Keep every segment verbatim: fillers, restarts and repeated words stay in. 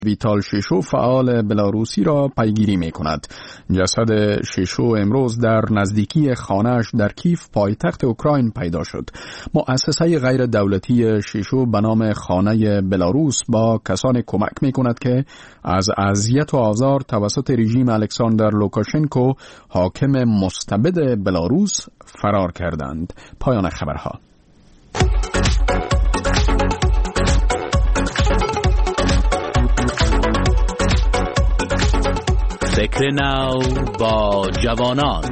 ویتال شیشو فعال بلاروسی را پیگیری می کند. جسد شیشو امروز در نزدیکی خانه‌اش در کیف پایتخت اوکراین پیدا شد. مؤسسه غیر دولتی شیشو به نام خانه بلاروس با کسان کمک می کند که از اذیت و آزار توسط رژیم الکساندر لوکاشنکو حاکم مستبد بلاروس فرار کردند. پایان خبرها. فکر نو با جوانان.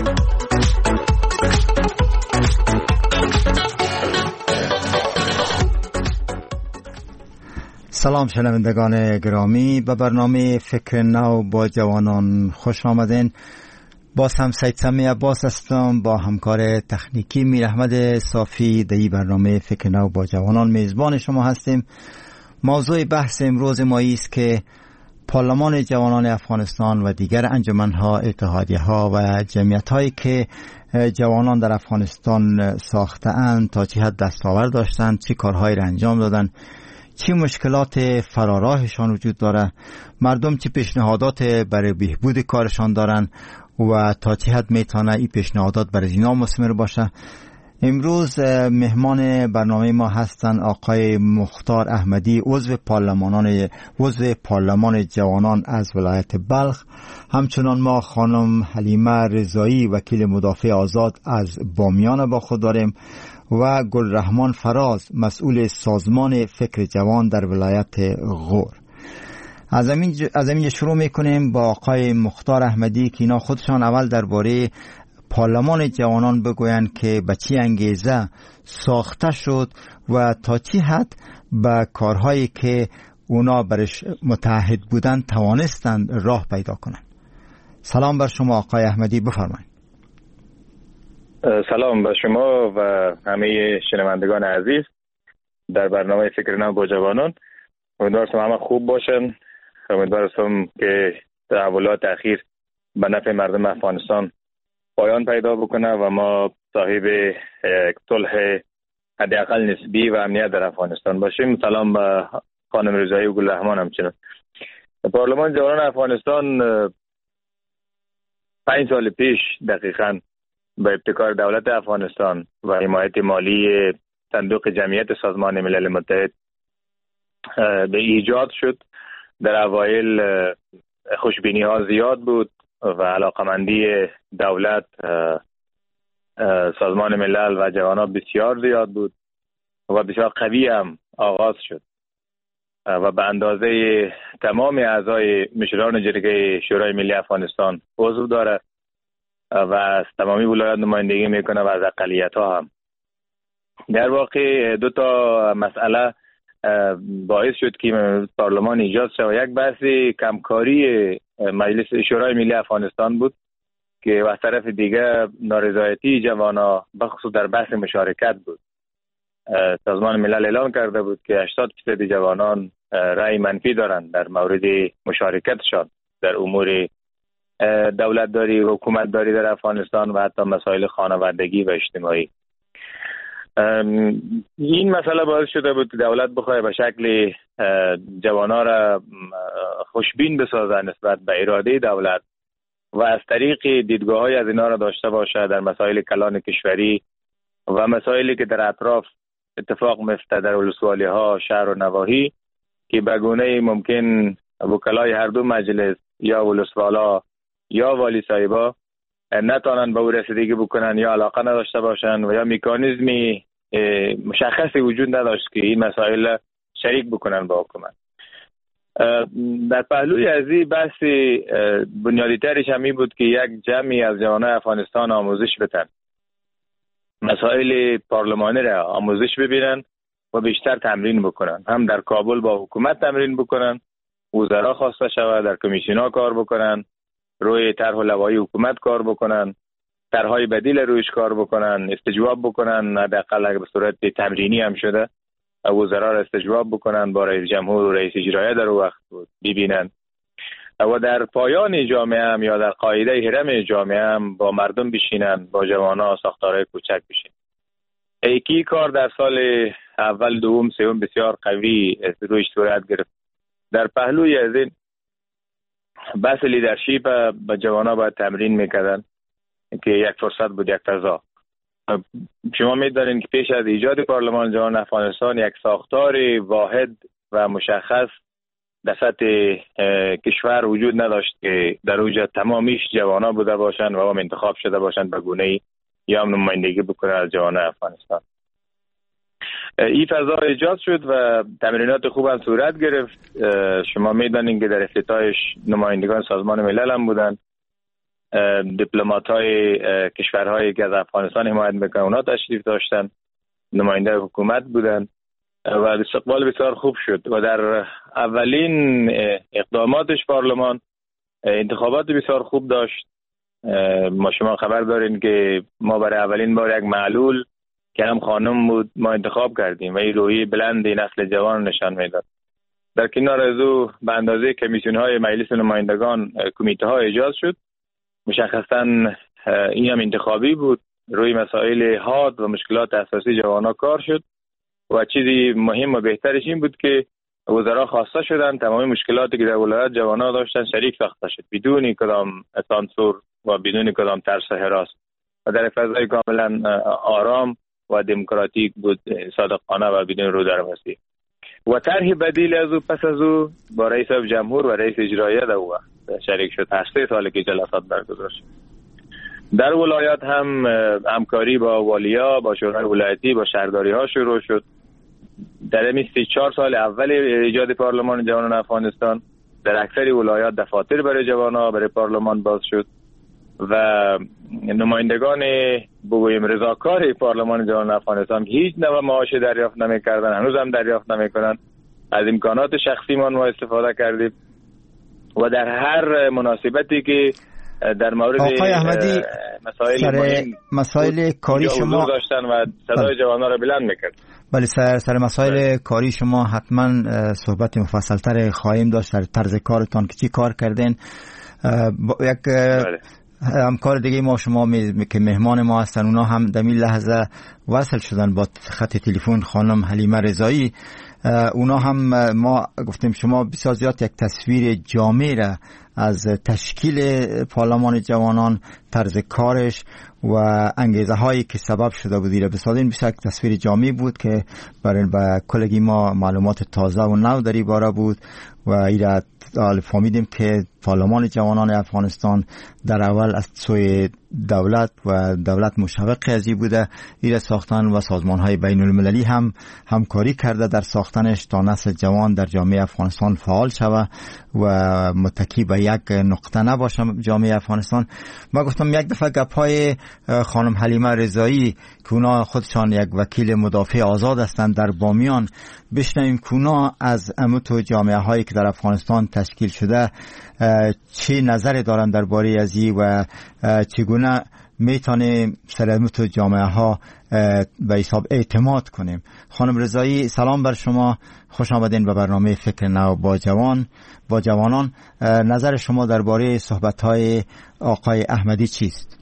سلام شنوندگان گرامی، به برنامه فکر نو با جوانان خوش آمدین. باز هم سید سمی عباس هستم با همکار تکنیکی میر احمد صافی در این برنامه فکر نو با جوانان میزبان شما هستیم. موضوع بحث امروز ما است که پارلمان جوانان افغانستان و دیگر انجمن‌ها، اتحادیه‌ها و جمعیت‌هایی که جوانان در افغانستان ساخته‌اند تا چه حد دستاورد داشتند، چه کارهایی را انجام دادند، چه مشکلات فراراهشان وجود داره، مردم چه پیشنهادات برای بهبود کارشان دارند و تا چه حد میتونه این پیشنهادات برای اینا مثمر باشه. امروز مهمان برنامه ما هستند آقای مختار احمدی، عضو پارلمانان عضو پارلمان جوانان از ولایت بلخ. همچنان ما خانم حلیمه رضایی، وکیل مدافع آزاد از بامیان با خود داریم و گلرحمان فراز، مسئول سازمان فکر جوان در ولایت غور. از همین از همین شروع میکنیم با آقای مختار احمدی که اینا خودشان اول درباره پارلمان جوانان بگویند که به چه انگیزه ساخته شد و تا چه حد به کارهایی که اونا برش متعهد بودند توانستند راه پیدا کنند. سلام بر شما آقای احمدی، بفرمایید. سلام بر شما و همه شنوندگان عزیز در برنامه فکر نو با جوانان. امیدوارم همه خوب باشن. امیدوارم که تحولات اخیر به نفع مردم افغانستان پایان پیدا بکنه و ما صاحب صلح حداقل نسبی و امنیت در افغانستان باشیم. سلام به خانم رضایی و گلرحمان. همچنین پارلمان جوانان افغانستان پنج سال پیش دقیقاً به ابتکار دولت افغانستان و حمایت مالی صندوق جمعیت سازمان ملل متحد به ایجاد شد. در اوایل خوشبینی ها زیاد بود و علاقمندی دولت، سازمان ملل و جوانان بسیار زیاد بود و بسیار قوی هم آغاز شد و به اندازه تمام اعضای مشران جرگه شورای ملی افغانستان عضو داره و از تمامی ولایات نمایندگی میکنه و از اقلیت ها هم. در واقع دو تا مسئله باعث شد که پارلمان ایجاد شد. یک بحث کمکاری مجلس شورای ملی افغانستان بود که از طرف دیگه نارضایتی جوانا بخصوص در بحث مشارکت بود. سازمان ملل اعلام کرده بود که هشتاد درصد جوانان رأی منفی دارند در مورد مشارکتشان در امور دولت داری، حکومت داری در افغانستان و حتی مسائل خانوادگی و اجتماعی. این مسئله باعث شده بود که دولت بخواد به شکل جوانا را خوشبین بسازه نسبت به اراده دولت و از طریق دیدگاه های از اینا را داشته باشه در مسائل کلان کشوری و مسائلی که در اطراف اتفاق میفته در ولسوالی ها، شهر و نواحی، که به گونه ممکن وکلای هر دو مجلس یا ولسوالا یا والی صاحبا نتانن به او رسیدگی بکنن یا علاقه نداشته باشن و یا مکانیزمی مشخصی وجود نداشت که این مسائل شریک بکنن با حکومت. در پهلوی از این بحث بنیادی ترش همی بود که یک جمعی از جوانان افغانستان آموزش بتن، مسائل پارلمانی را آموزش ببینن و بیشتر تمرین بکنن، هم در کابل با حکومت تمرین بکنن، وزرا خواسته شود در کمیسیونا کار بکنن، روی طرح و لوایح حکومت کار بکنن، طرحهای بدیل رویش کار بکنن، استجواب بکنن، حداقل اگه به صورت تمرینی هم شده وزرا را استجواب بکنن، با رئیس جمهور و رئیس اجرایی در وقت ببینن و در پایان جامعه هم یا در قاعده هرم جامعه هم با مردم بشینن، با جوانا ساختارهای کوچک بشین. ایکی کار در سال اول، دوم، سوم بسیار قوی رویش صورت گرفت در پهلوی از این بحث لیدرشپ به جوانا باید تمرین میکردن که یک فرصت بود، یک فضا. شما میدانید که پیش از ایجاد پارلمان جوان افغانستان یک ساختار واحد و مشخص در سطح کشور وجود نداشت که در اوج تمامیش جوانا بوده باشند و هم انتخاب شده باشند به گونه‌ای یا هم نمایندگی بکنه از جوان افغانستان. این فضا ایجاد شد و تمرینات خوب هم صورت گرفت. شما میدانید که در افتتاحش نمایندگان سازمان ملل هم بودن، دیپلمات های کشورهایی که از افغانستان حمایت میکنن اونا تشریف داشتن، نماینده حکومت بودن و استقبال بسیار خوب شد. و در اولین اقداماتش پارلمان انتخابات بسیار خوب داشت. ما شما خبر دارین که ما برای اولین بار یک معلول که هم خانم بود ما انتخاب کردیم و این روحی بلند نسل جوان نشان میداد. در کنار از او به اندازه کمیسیون های مجلس نمایندگان کمیته ها ایجاد شد. مشخصاً این هم انتخابی بود، روی مسائل حاد و مشکلات اساسی جوانا کار شد و چیزی مهم و بهترش این بود که وزرا خواسته شدن تمامی مشکلاتی که در ولایت جوانا داشتن شریک ساخته شد بدون کدام سانسور و بدون کدام ترس و هراس و در فضای کاملا آرام و دموکراتیک بود، صادقانه و بدون رودرمسی. و طرح بدیل از او پس از او با رئیس جمهور و رئیس اجراییه در او شریک شد. هر سه سال که جلسات برگزار شد. در ولایت هم همکاری با والیا، با شورای ولایتی، با شهرداری ها شروع شد. در این سی و چهار سال اول ایجاد پارلمان جوانان افغانستان در اکثر ولایات دفاتر برای جوانان برای پارلمان باز شد و نمایندگان بگوییم رضاکار پارلمان جوانان افغانستان هیچ نوع معاش دریافت نمی‌کردند، هنوز هم دریافت نمی‌کنند. از امکانات شخصیمان ما استفاده کردیم و در هر مناسبتی که در مورد آقای احمدی مسائل مهم مسائل کاری شما داشتن و صدای جوانان را بلند میکرد. بله، سر سر مسائل بله. کاری شما حتما صحبت مفصل‌تر خواهیم داشت در طرز کارتان که چی کار کردین. یک بله. همکار دیگه ما شما می... که مهمان ما هستن اونا هم در این لحظه وصل شدن با خط تلفن، خانم حلیمه رضایی. اونا هم ما گفتیم شما بسیار زیاد یک تصویر جامع را از تشکیل پارلمان جوانان، طرز کارش و انگیزه هایی که سبب شده بودی را بسازین. بسیار یک تصویر جامع بود که برای با کلگی ما معلومات تازه و نو در این باره بود و ایراد فهمیدیم که پارلمان جوانان افغانستان در اول از سوی دولت و دولت مشوق ازی بوده. ایراد ساختن و سازمان های بین المللی هم همکاری کرده در ساختنش تا نسل جوان در جامعه افغانستان فعال شود و متکی به یک نقطه نباشه جامعه افغانستان. ما گفتم یک دفعه گپ های خانم حلیمه رضایی که اونا خودشان یک وکیل مدافع آزاد هستند در بامیان بشنویم که اونا از امتو جامعه هایی که در افغانستان تشکیل شده چی نظر دارن درباره ازی و چگونه میتونه سر امتو جامعه ها به حساب اعتماد کنیم. خانم رضایی سلام بر شما، خوش آمدین به برنامه فکر نو با جوان با جوانان. نظر شما درباره صحبت های آقای احمدی چیست؟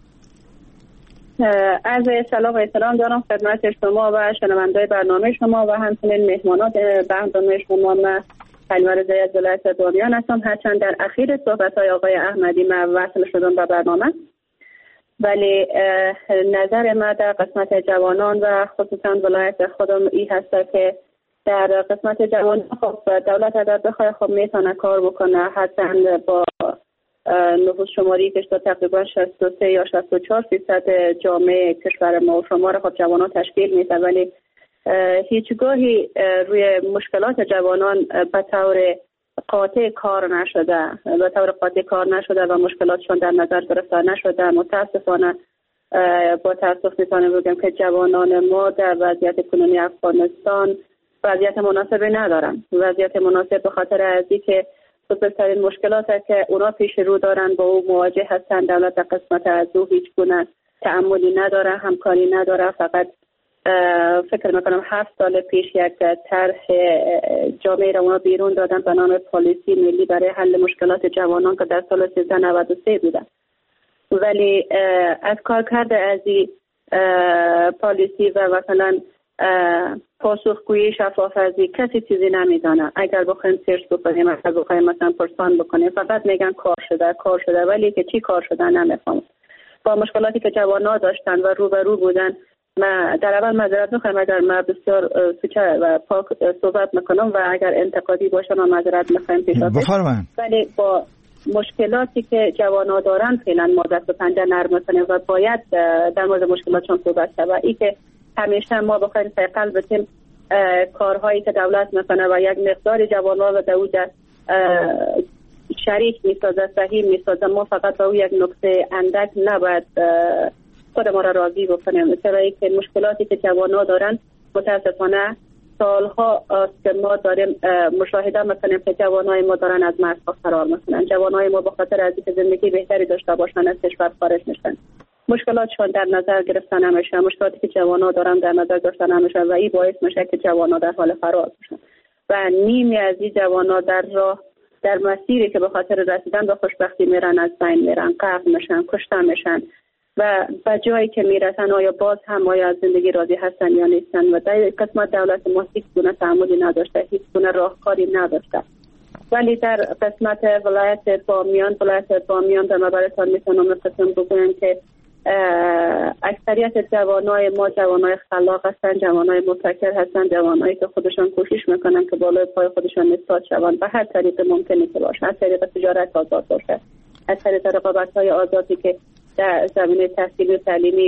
عرض سلام و احترام دارم خدمت شما و شنونده‌های برنامه شما و همچنین مهمانان برنامه شما. من حلیمه رضایی از ولایت بامیان هستم. هرچند در اخیر صحبت‌های آقای احمدی من وصل شدم به برنامه، ولی نظر من در قسمت جوانان و خصوصا ولایت خودم این هست که در قسمت جوانان خب دولت اگر بخواد خب میتونه کار بکنه. هرچند با نفوس شماری که شده تقریبا شصت و سه یا شصت و چهار درصد جامعه کشور ما و شمار خب جوانان تشکیل میده، ولی هیچگاهی روی مشکلات جوانان به طور قاطع کار نشده به طور قاطع کار نشده و مشکلاتشون در نظر گرفته نشده. متاسفانه با تاسف میتونم بگم که جوانان ما در وضعیت کنونی افغانستان وضعیت مناسبی ندارن. وضعیت مناسب به خاطر ازی که بزرگترین مشکلات که اونا پیش رو دارن با او مواجه هستن. دولت قسمت از او هیچ گونه تعاملی نداره، همکاری نداره. فقط فکر میکنم هفت سال پیش یک طرح جامعه را اونا بیرون دادن به نام پالیسی ملی برای حل مشکلات جوانان که در سال سیزده نود و سه بوده، ولی از کار کرده از این پالیسی و مثلا پاسخگویی شفافازی کسی چیزی نمیدانه. اگر بخوایم سرچ بکنیم، اگر بخوایم مثلا پرسان بکنیم، فقط میگن کار شده کار شده، ولی که چی کار شده نمیفهمم. با مشکلاتی که جوانان داشتن و روبرو بودن، ما در اول معذرت میخوایم اگر ما بسیار سوچه و پاک صحبت میکنم و اگر انتقادی باشه ما معذرت میخوایم پیش بفرمایید. ولی با مشکلاتی که جوانان دارن فعلا ما دست و پنجه نرم میکنیم و باید در مورد مشکلاتشون صحبت شد و این که همیشه ما بخوایم سیقل بتیم کارهایی که دولت میکنه و یک مقدار جوانان و دوجه شریک میسازه، صحیح میسازه، ما فقط با یک نقطه اندک نباید خود ما را راضی بکنیم. چرا که مشکلاتی که جوانان دارن متاسفانه سالها است که ما داریم مشاهده میکنیم که جوانای ما دارن از مرز فرار میکنن. جوانای ما به خاطر از اینکه زندگی بهتری داشته باشن از کشور خارج میشن. مشکلاتشون در نظر گرفته نمیشه، مشکلاتی که جوانان دارن در نظر گرفته نمیشه و این باعث میشه که جوانان در حال فرار باشن و نیمی از این جوانان در راه در مسیری که به خاطر رسیدن به خوشبختی میرن از بین میرن، غرق میشن، کشته میشن و به جایی که میرسن آیا باز هم آیا از زندگی راضی هستن یا نیستن. و در قسمت دولت ما هیچ گونه تعاملی نداشته، هیچ گونه راهکاری نداشته. ولی در قسمت ولایت بامیان ولایت بامیان در مبارزان میتونم قسم بگویم که اکثریت جوانای ما جوانای خلاق هستن، جوانای مبتکر هستن، جوانایی که خودشان کوشش میکنن که بالای پای خودشان نسبت شوند به هر طریق ممکنی که باشه، از طریق تجارت آزاد باشه، از طریق رقابت‌های آزادی که در زمینه تحصیلی و تعلیمی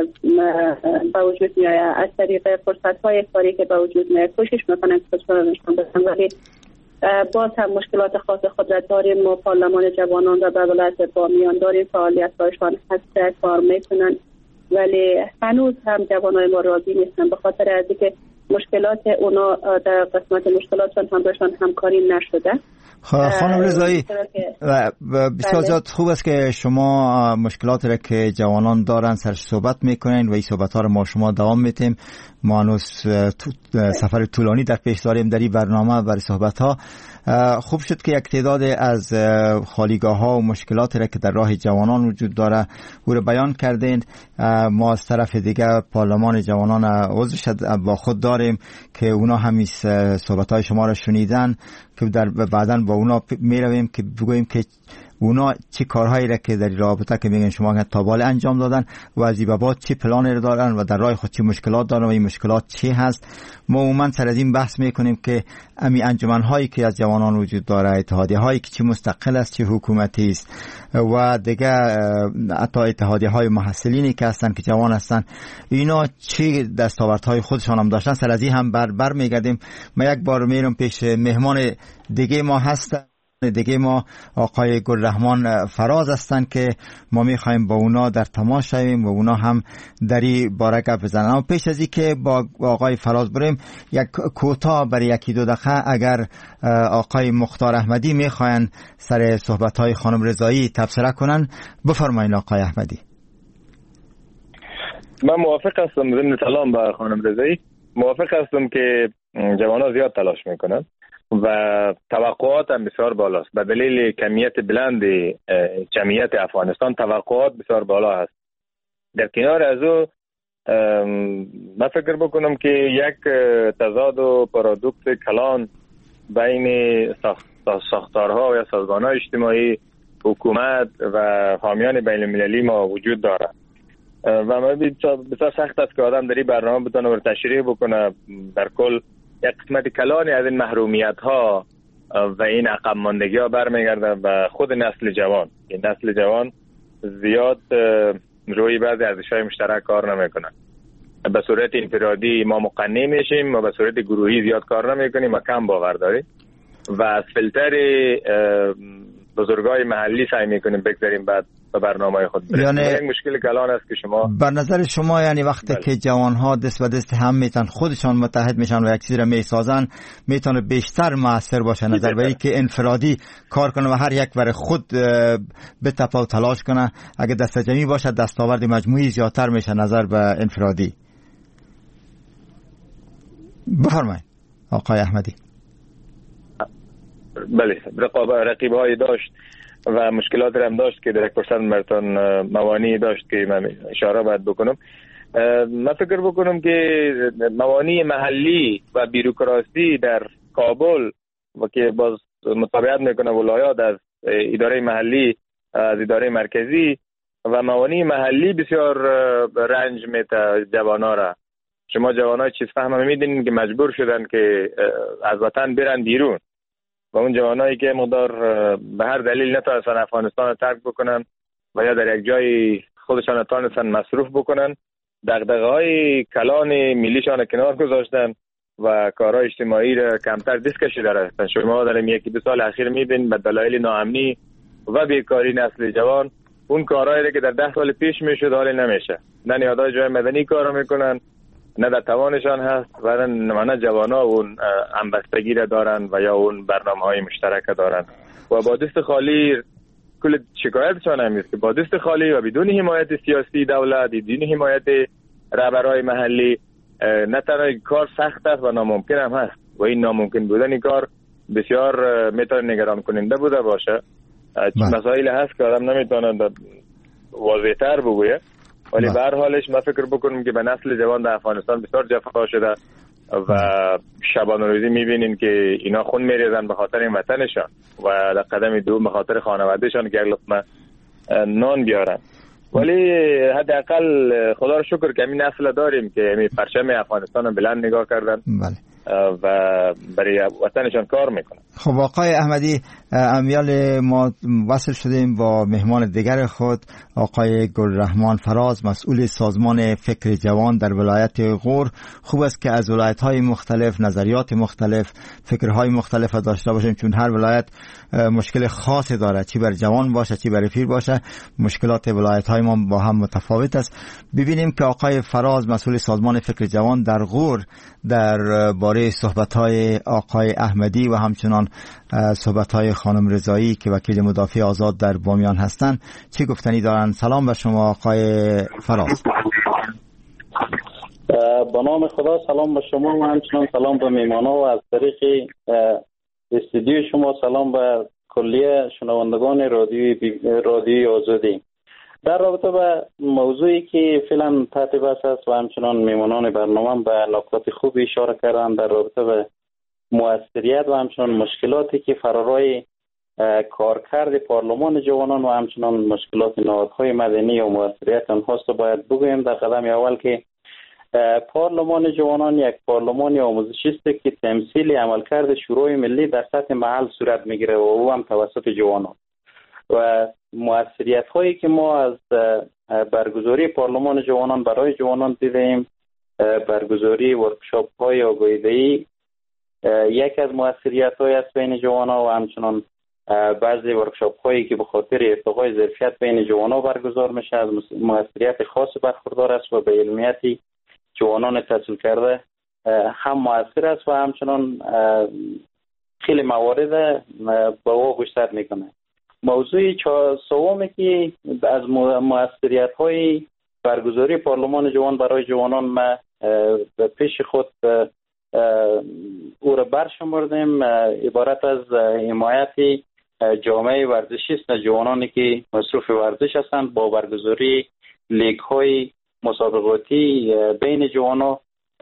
با وجود میاد، از طریق فرصت‌های کاری که با وجود میاد کوشش میکنن که خودشان نشون بدن. ولی باز هم مشکلات خاص خود را داریم. ما پارلمان جوانان را در ولایت بامیان داریم، فعالیت‌هایشان هست کار میکنن ولی هنوز هم جوانای ما راضی نیستن به خاطر از اینکه مشکلات اونا در قسمت مشکلاتشان هم بهشان همکاری نشده. خانم رضایی بسیار زیاد خوب است که شما مشکلات را که جوانان دارن سرش صحبت میکنین و این صحبت ها رو ما شما دوام میتیم. ما هنوز سفر طولانی در پیش داریم در این برنامه برای صحبت ها. خوب شد که یک تعداد از خالیگاه ها و مشکلات را که در راه جوانان وجود داره او را بیان کردین. ما از طرف دیگه پارلمان جوانان عضو شد با خود داریم که اونا همین صحبت های شما را شنیدن که در بعداً با اونا می رویم که بگوییم که اونا چه کارهایی را که در رابطه که میگن شما تا بالا انجام دادن و از این به بعد چه پلانی را دارن و در راه خود چه مشکلات دارن و این مشکلات چی هست. ما عموما سر از این بحث میکنیم که امی انجمن هایی که از جوانان وجود داره، اتحادیه هایی که چه مستقل است چه حکومتی است و دیگه حتی اتحادیه های محصلینی که هستن که جوان هستن، اینا چه دستاوردهای خودشان هم داشتن. سر از این هم بر بر میگردیم. ما یک بار میرم پیش مهمان دیگه ما هستن دیگه ما آقای گلرحمان فراز هستن که ما میخوایم با اونا در تماس شویم و اونا هم در این باره گپ بزنن. اما پیش از این که با آقای فراز بریم یک کوتاه برای یکی دو دقیقه اگر آقای مختار احمدی میخواین سر صحبت های خانم رضایی تبصره کنن بفرمایید. آقای احمدی. من موافق هستم. ضمن سلام به خانم رضایی، موافق هستم که جوانان زیاد تلاش میکنن و توقعات هم بسیار بالاست. به دلیل کمیت بلند جمعیت افغانستان توقعات بسیار بالا هست. در کنار از او من فکر بکنم که یک تضاد و پارادوکس کلان بین ساختارها و یا سازمان‌های اجتماعی، حکومت و حامیان بین المللی ما وجود داره و من بسیار سخت است که آدم در این برنامه بتونه رو تشریح بکنه. در کل یک قسمت کلانی از این محرومیت ها و این عقب ماندگی ها برمیگرده به خود نسل جوان. این نسل جوان زیاد روی بعضی ارزش‌های مشترک کار نمیکنن. به صورت انفرادی ما مقنع میشیم و به صورت گروهی زیاد کار نمیکنیم و کم باور داریم و از فیلتر بزرگای محلی سعی میکنیم بگذاریم بعد به برنامه خود برسیم. یعنی یک مشکل کلان است که شما بر نظر شما یعنی وقتی بله. که جوانها دست به دست هم میتن خودشان متحد میشن و یک چیز را میسازن میتونه بیشتر موثر باشه نظر به اینکه انفرادی کار کنه و هر یک برای خود بتپه و تلاش کنه. اگه دست جمعی باشه دستاورد مجموعی زیادتر میشه نظر به انفرادی. بفرمایید آقای احمدی. بله رقیب هایی داشت و مشکلات هم داشت که در یک پرسنت مرتان موانی داشت که من اشاره باید بکنم. من فکر بکنم که موانع محلی و بیروکراسی در کابل و که باز مطابقت میکنه ولایات از اداره محلی از اداره مرکزی و موانع محلی بسیار رنج میده جوانا را. شما جوانای چیز فهم میدین که مجبور شدن که از وطن برن بیرون و اون جوانایی که مقدار به هر دلیل نتونستن افغانستان رو ترک بکنن و یا در یک جای خودشان نتونستن مصروف بکنن، دغدغه‌های کلان ملیشان کنار گذاشتن و کارهای اجتماعی را کمتر دست کشیده هستند. شما در یکی دو سال اخیر میبینید به دلایل ناامنی و بیکاری نسل جوان اون کارهایی را که در ده سال پیش میشد حال نمیشه. نه نهادهای جامعه مدنی کار میکنن، نه در توانشان هست و نه جوانا اون همبستگی را دارن و یا اون برنامه‌های مشترک دارن و با دست خالی کل شکایتشان هم است که با دست خالی و بدون حمایت سیاسی دولت، بدون حمایت رهبرهای محلی نه تنها کار سخت است و ناممکن هم هست و این ناممکن بودن این کار بسیار میتونه نگران کننده بوده باشه. مسائل هست که آدم نمیتونه واضح‌تر بگویه، ولی به هر حالش من فکر بکنم که به نسل جوان در افغانستان بسیار جفا شده و شبانه روزی میبینین که اینا خون میریزن به خاطر این وطنشان و در قدم دوم به خاطر خانوادهشان که یک لقمه نان بیارن. ولی حداقل خدا رو شکر که همین نسل داریم که همین پرچم افغانستان رو بلند نگاه کردن. بله. و برای وطنشان کار میکنن. خب آقای احمدی، امیال ما وصل شدیم با مهمان دیگر خود آقای گلرحمان فراز، مسئول سازمان فکر جوان در ولایت غور. خوب است که از ولایت‌های مختلف نظریات مختلف، فکرهای مختلف داشته باشیم، چون هر ولایت مشکل خاصی داره، چی بر جوان باشه چی بر پیر باشه. مشکلات ولایت‌های ما با هم متفاوت است. ببینیم که آقای فراز، مسئول سازمان فکر جوان در غور، در باره صحبت‌های آقای احمدی و همچنان صحبت‌های خانم رضایی که وکیل مدافع آزاد در بامیان هستند چه گفتنی دارند؟ سلام به شما آقای فراز. با نام خدا سلام به شما و همچنان سلام به میهمانان و از طریق استودیو شما سلام به کلیه شنوندگان رادیوی رادیوی آزادی. در رابطه با موضوعی که فعلا تحت بحث است و همچنان میمانان برنامه به نکات خوب اشاره کردن در رابطه با موثریت و همچنان مشکلاتی که فرارای کارکرد پارلمان جوانان و همچنان مشکلات نهادهای مدنی و موثریت آنهاست باید بگوییم. در قدم اول که پارلمان جوانان یک پارلمان آموزشی است که تمثیل عملکرد شورای ملی در سطح محل صورت میگیره و او هم توسط جوانان و موثریت هایی که ما از برگزاری پارلمان جوانان برای جوانان دیدیم، برگزاری ورکشاپ های آگاهی دهی یک از موثریت های است بین جوانان و همچنان بعضی ورکشاپ هایی که به خاطر ارتقای ظرفیت بین جوانان برگزار میشه از موثریت خاص برخوردار است و به علمیتی جوانان تحصیل کرده هم موثر است و همچنان خیلی موارد به او گستر میکنه. موضوع سومی که از موثریت های برگزاری پارلمان جوان برای جوانان ما به پیش خود او را برشمردیم عبارت از حمایت جامعه ورزشی است، جوانانی که مصروف ورزش هستند با برگزاری لیگ های مسابقاتی بین جوانان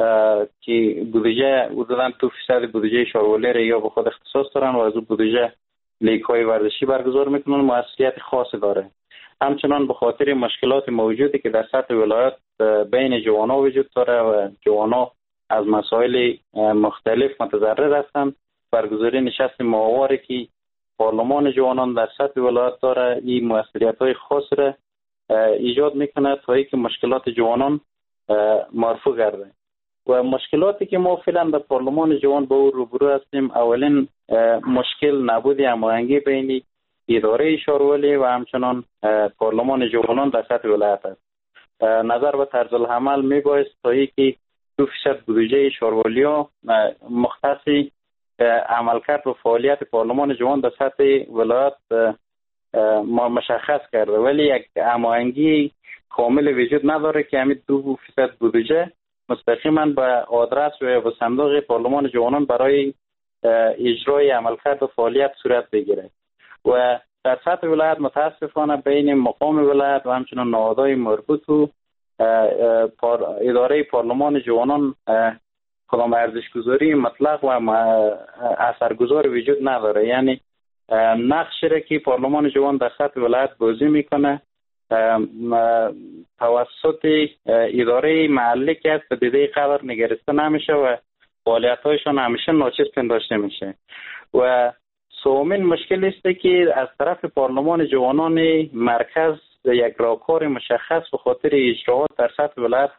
که بودجه حدوداً دو فیصد بودجه شاروالی را یا به خود اختصاص دارن و از اون بودجه لیگ های ورزشی برگزار میکنن. موثریت خاصی داره. همچنان به خاطر مشکلات موجودی که در سطح ولایت بین جوانان وجود داره و جوانان از مسائل مختلف متضرر هستند، برگزاری نشست ماهواره که پارلمان جوانان در سطح ولایت داره این موثریت های خاص را ایجاد میکنه تا اینکه مشکلات جوانان مرفوع گرده. و مشکلاتی که ما فعلا در پارلمان جوان با او روبرو هستیم، اولین مشکل نبود هماهنگی بین اداره شاروالی و همچنان پارلمان جوانان در سطح ولایت است. نظر به طرز العمل میبایست تا اینکه دو فیصد بودجه شاروالی ها مختص عملکرد و فعالیت پارلمان جوان در سطح ولایت ما مشخص کرده، ولی یک هماهنگی کامل وجود نداره که همین دو فیصد بودجه مستقیما به آدرس و به صندوق پارلمان جوانان برای اجرای عملکرد و فعالیت صورت بگیره. و در سطح ولایت متاسفانه بین مقام ولایت و همچنان نهادهای مربوط و اداره پارلمان جوانان کدام ارزش‌گذاری مطلق و اثرگذار وجود نداره. یعنی نقشی را که پارلمان جوان در سطح ولایت بازی میکنه توسط اداره محلی که است به دیده قدر نگرسته نمیشه و فعالیت‌هایشان همیشه ناچیز پنداشته میشه. و سومین مشکل است که از طرف پارلمان جوانان مرکز یک راهکار مشخص به خاطر اجراات در سطح ولایت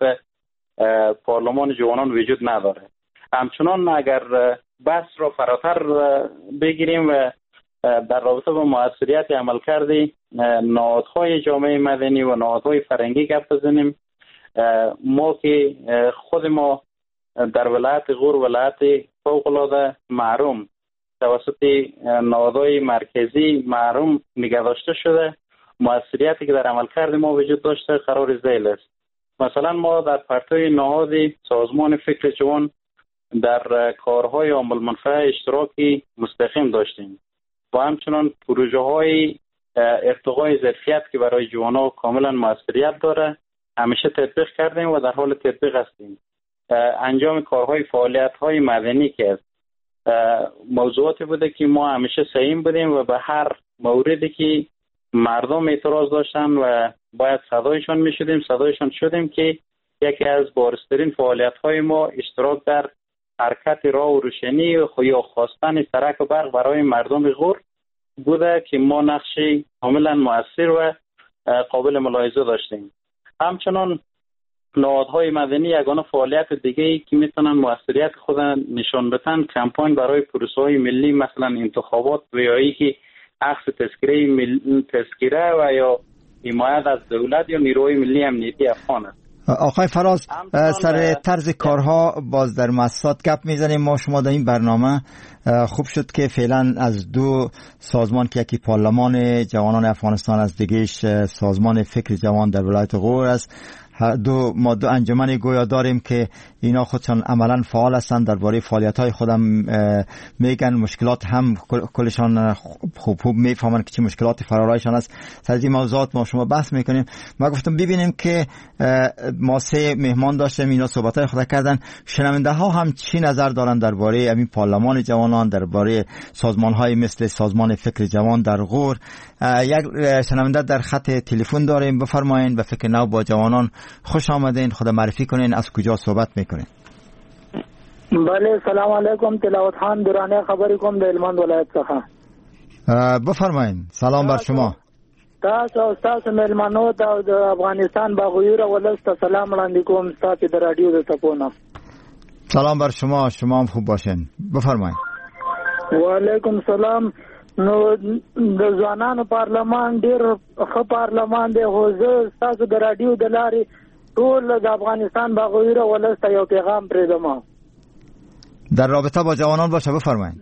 پارلمان جوانان وجود نداره. همچنان اگر بحث را فراتر بگیریم و در رابطه با موثریت عملکرد نهادهای جامعه مدنی و نهادهای فرهنگی گپ بزنیم، ما که خود ما در ولایت غور ولایت فوق‌العاده محروم توسط نهادهای مرکزی محروم نگه داشته شده، موثریتی که در عملکرد ما وجود داشته قرار ذیل است. مثلا ما در پرتوی نهاد سازمان فکر جوان در کارهای عامل منفعه اشتراکی مستقیم داشتیم و همچنان پروژه های ارتقای ظرفیت که برای جوانان کاملا موثریت داره همیشه تطبیق کردیم و در حال تطبیق هستیم. انجام کارهای فعالیت های مدنی که موضوعاتی بوده که ما همیشه سعیم بودیم و به هر موردی که مردم اعتراض داشتن و باید صدایشان میشدیم صدایشان شدیم که یکی از بارزترین فعالیت های ما اشتراک در حرکت راه و روشنی یا خواستن سرک و برق برای مردم غور بوده که ما نقشی کاملا مؤثر و قابل ملاحظه داشتیم. همچنان نهادهای مدنی یگانه فعالیت دیگه‌ای که میتونن موثریت خود نشان بدن کمپاین برای پروسه‌های ملی مثلا انتخابات و یا اینکه اخذ تذکره ملی تذکره و یا حمایت از دولت یا نیروی ملی امنیتی افغان است. آقای فراز سر طرز کارها باز در مؤسسات گپ میزنیم. ما شما در این برنامه خوب شد که فعلا از دو سازمان که یکی پارلمان جوانان افغانستان از دیگهش سازمان فکر جوان در ولایت غور است، دو ما دو انجمن گویا داریم که اینا خودشان عملا فعال هستند، درباره فعالیت‌های خودم میگن، مشکلات هم کلشان خوب خوب میفهمن که چه مشکلات فرارایشان است. سر این موضوعات ما شما بحث میکنیم. ما گفتم ببینیم که ما سه مهمان داشتیم، اینا صحبت‌های خود کردن، شنونده ها هم چی نظر دارن درباره همین پارلمان جوانان، درباره سازمان‌های مثل سازمان فکر جوان در غور. یک شنونده در خط تلفن داریم، بفرمایید. به فکر نو با جوانان خوش آمدین، خود معرفی کنین، از کجا صحبت میکنین؟ بله سلام علیکم، تلاوت خان درانه خبری کوم د هلمند ولایت څخه. بفرمایید. سلام بر شما. تاسو او تاسو مېلمنو ته د افغانستان باغویر ولست سلام وړاندې کوم تاسو د رادیو د تپونه. سلام بر شما، شما هم خوب باشین. بفرمایید. و علیکم سلام. نو د ځوانانو پارلمان ډیر ښه پارلمان دی، خو زه تاسو د رادیو د لارې ټول د افغانستان باغویر ولست یو پیغام پرېږدم در رابطه با جوانان باشه. بفرمایید.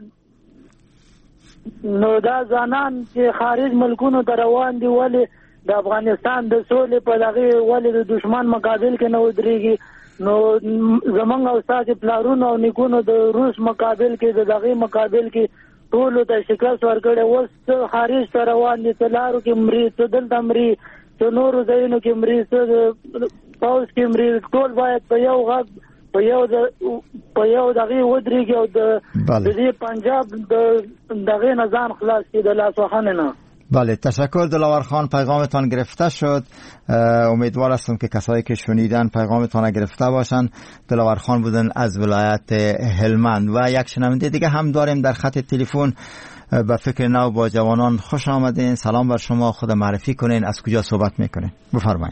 نو دا ځوانان چې خارج ملکونو ته روان دي ولې د افغانستان د سولې په دغې ولې د دشمن مقابل کې نه ودرېږي؟ نو زمونږ او ستاسې پلارونو او نیکونو د روس مقابل کې د دغې مقابل کې ټولو ته شکست ورکړی، اوس څه خارج ته روان دي، څه لارو کې مري، څه دلته مري، څه نورو ځایونو کې مري، څه پوځ کې مري. ټول باید په یو غږ په یو په یو دغې ودرېږي او د دې پنجاب د دغې نه ځان خلاص کړي د لاسوهنې نه. بله، تشکر دلاور خان، پیغامتان گرفته شد. امیدوار هستم که کسایی که شنیدن پیغامتان گرفته باشن. دلاور خان بودن از ولایت هلمند. و یک شنونده دیگه هم داریم در خط تلفن. به فکر نو با جوانان خوش آمدین. سلام بر شما، خود معرفی کنین، از کجا صحبت میکنین؟ بفرمایید.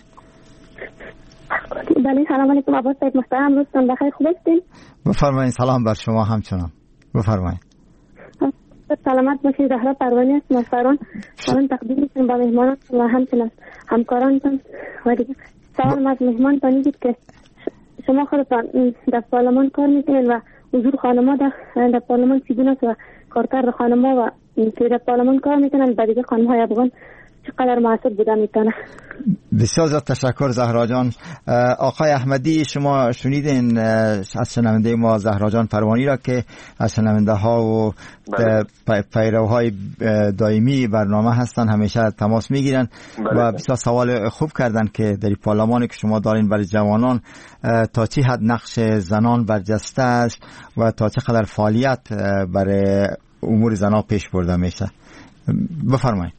بله سلام علیکم عباس صاحب محترم، روزتون بخیر، خوب هستین؟ بفرمایید. سلام بر شما همچنان. بفرمایید. سلامت باشید. زهرا پروانی است محترم. سلام تقدیم می‌کنم به مهمانان و همچنین همکارانتان. و دیگه سلام از مهمانتان میگید که شما خودتان در پارلمان کار میکنید و حضور خانم‌ها در در پارلمان چگونه است و کارکرد خانم‌ها و که در پارلمان کار میکنن و دیگه خانم‌های افغان چقدر موثر بوده میتونه. بسیار زیاد تشکر زهرا جان. آقای احمدی، شما شنیدین از شنونده ما زهرا جان پروانی را که از شنونده ها و پیروهای دائمی برنامه هستن، همیشه تماس میگیرن و بسیار سوال خوب کردن که در پارلمانی که شما دارین برای جوانان تا چه حد نقش زنان برجسته است و تا چه قدر فعالیت برای امور زنان پیش برده میشه. بفرمایید.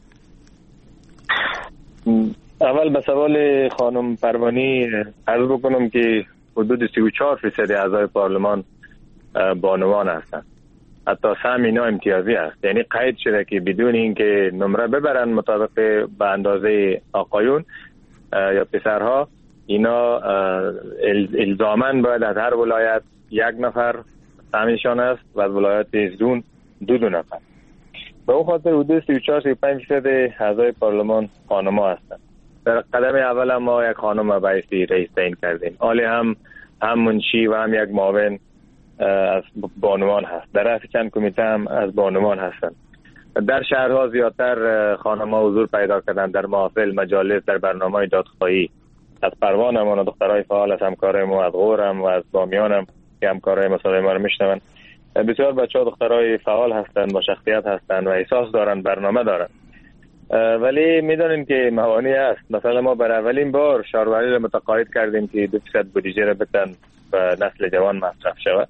اول به سوال خانم پروانی عرض بکنم که حدود سی و چهار فیصد اعضای پارلمان بانوان هستند. حتی سهم اینا امتیازی است، یعنی قید شده که بدون اینکه نمره ببرن مطابق به اندازه آقایون یا پسرها، اینا الزاماً باید از هر ولایت یک نفر سهمشان است و از ولایت زون دو دو نفر. به اون خاطر حدود سی و چهار سی و پنج فیصد اعضای پارلمان خانم‌ها هستند. در قدم اول ما یک خانم بایستی رئیس تعیین کردیم. حالی هم هم منشی و هم یک معاون از بانوان هست. در رأس چند کمیته هم از بانوان هستند. در شهرها زیادتر خانم‌ها حضور پیدا کردن در محافل، مجالس، در برنامه‌های دادخواهی. از پروان هم و دخترای فعال از همکارای ما، از غور هم و از بامیان هم که همکارای مسائل ما رو میشنون. بسیار بچه‌ها دخترای فعال هستند، با شخصیت هستند و احساس دارن، برنامه دارن. ولی میدونیم که موانعی است. مثلا ما برای اولین بار شاروری را متقاعد کردیم که دو فیصد بودجه را بدن به نسل جوان مصرف شود.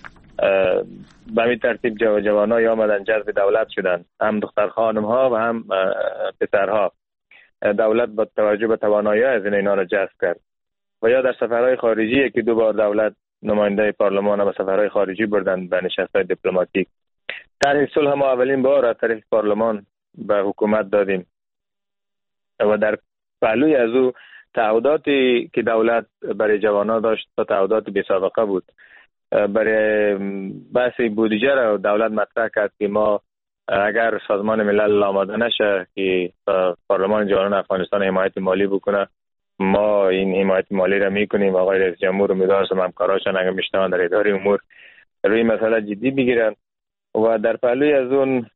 به همین ترتیب جو جوانای آمدن جذب دولت شدن، هم دختر خانم ها و هم پسرها. دولت با توجه به توانایی از اینا را جذب کرد. و یا در سفرهای خارجی که دو بار دولت نماینده پارلمان به سفرهای خارجی بردن به نشست‌های دیپلماتیک. طرح صلح ما اولین بار از طریق پارلمان به حکومت دادیم و در پهلوی از او تعهداتی که دولت برای جوانان داشت تا تعهدات بی سابقه بود. برای بحث بودجه را دولت مطرح کرد که ما اگر سازمان ملل آماده نشه که پارلمان جوانان افغانستان حمایت مالی بکنه، ما این حمایت مالی را میکنیم. آقای رئیس جمهور امیدوارم همکاراشون اگر میشنون در اداره امور روی مسئله جدی بگیرن. و در پهلوی از اون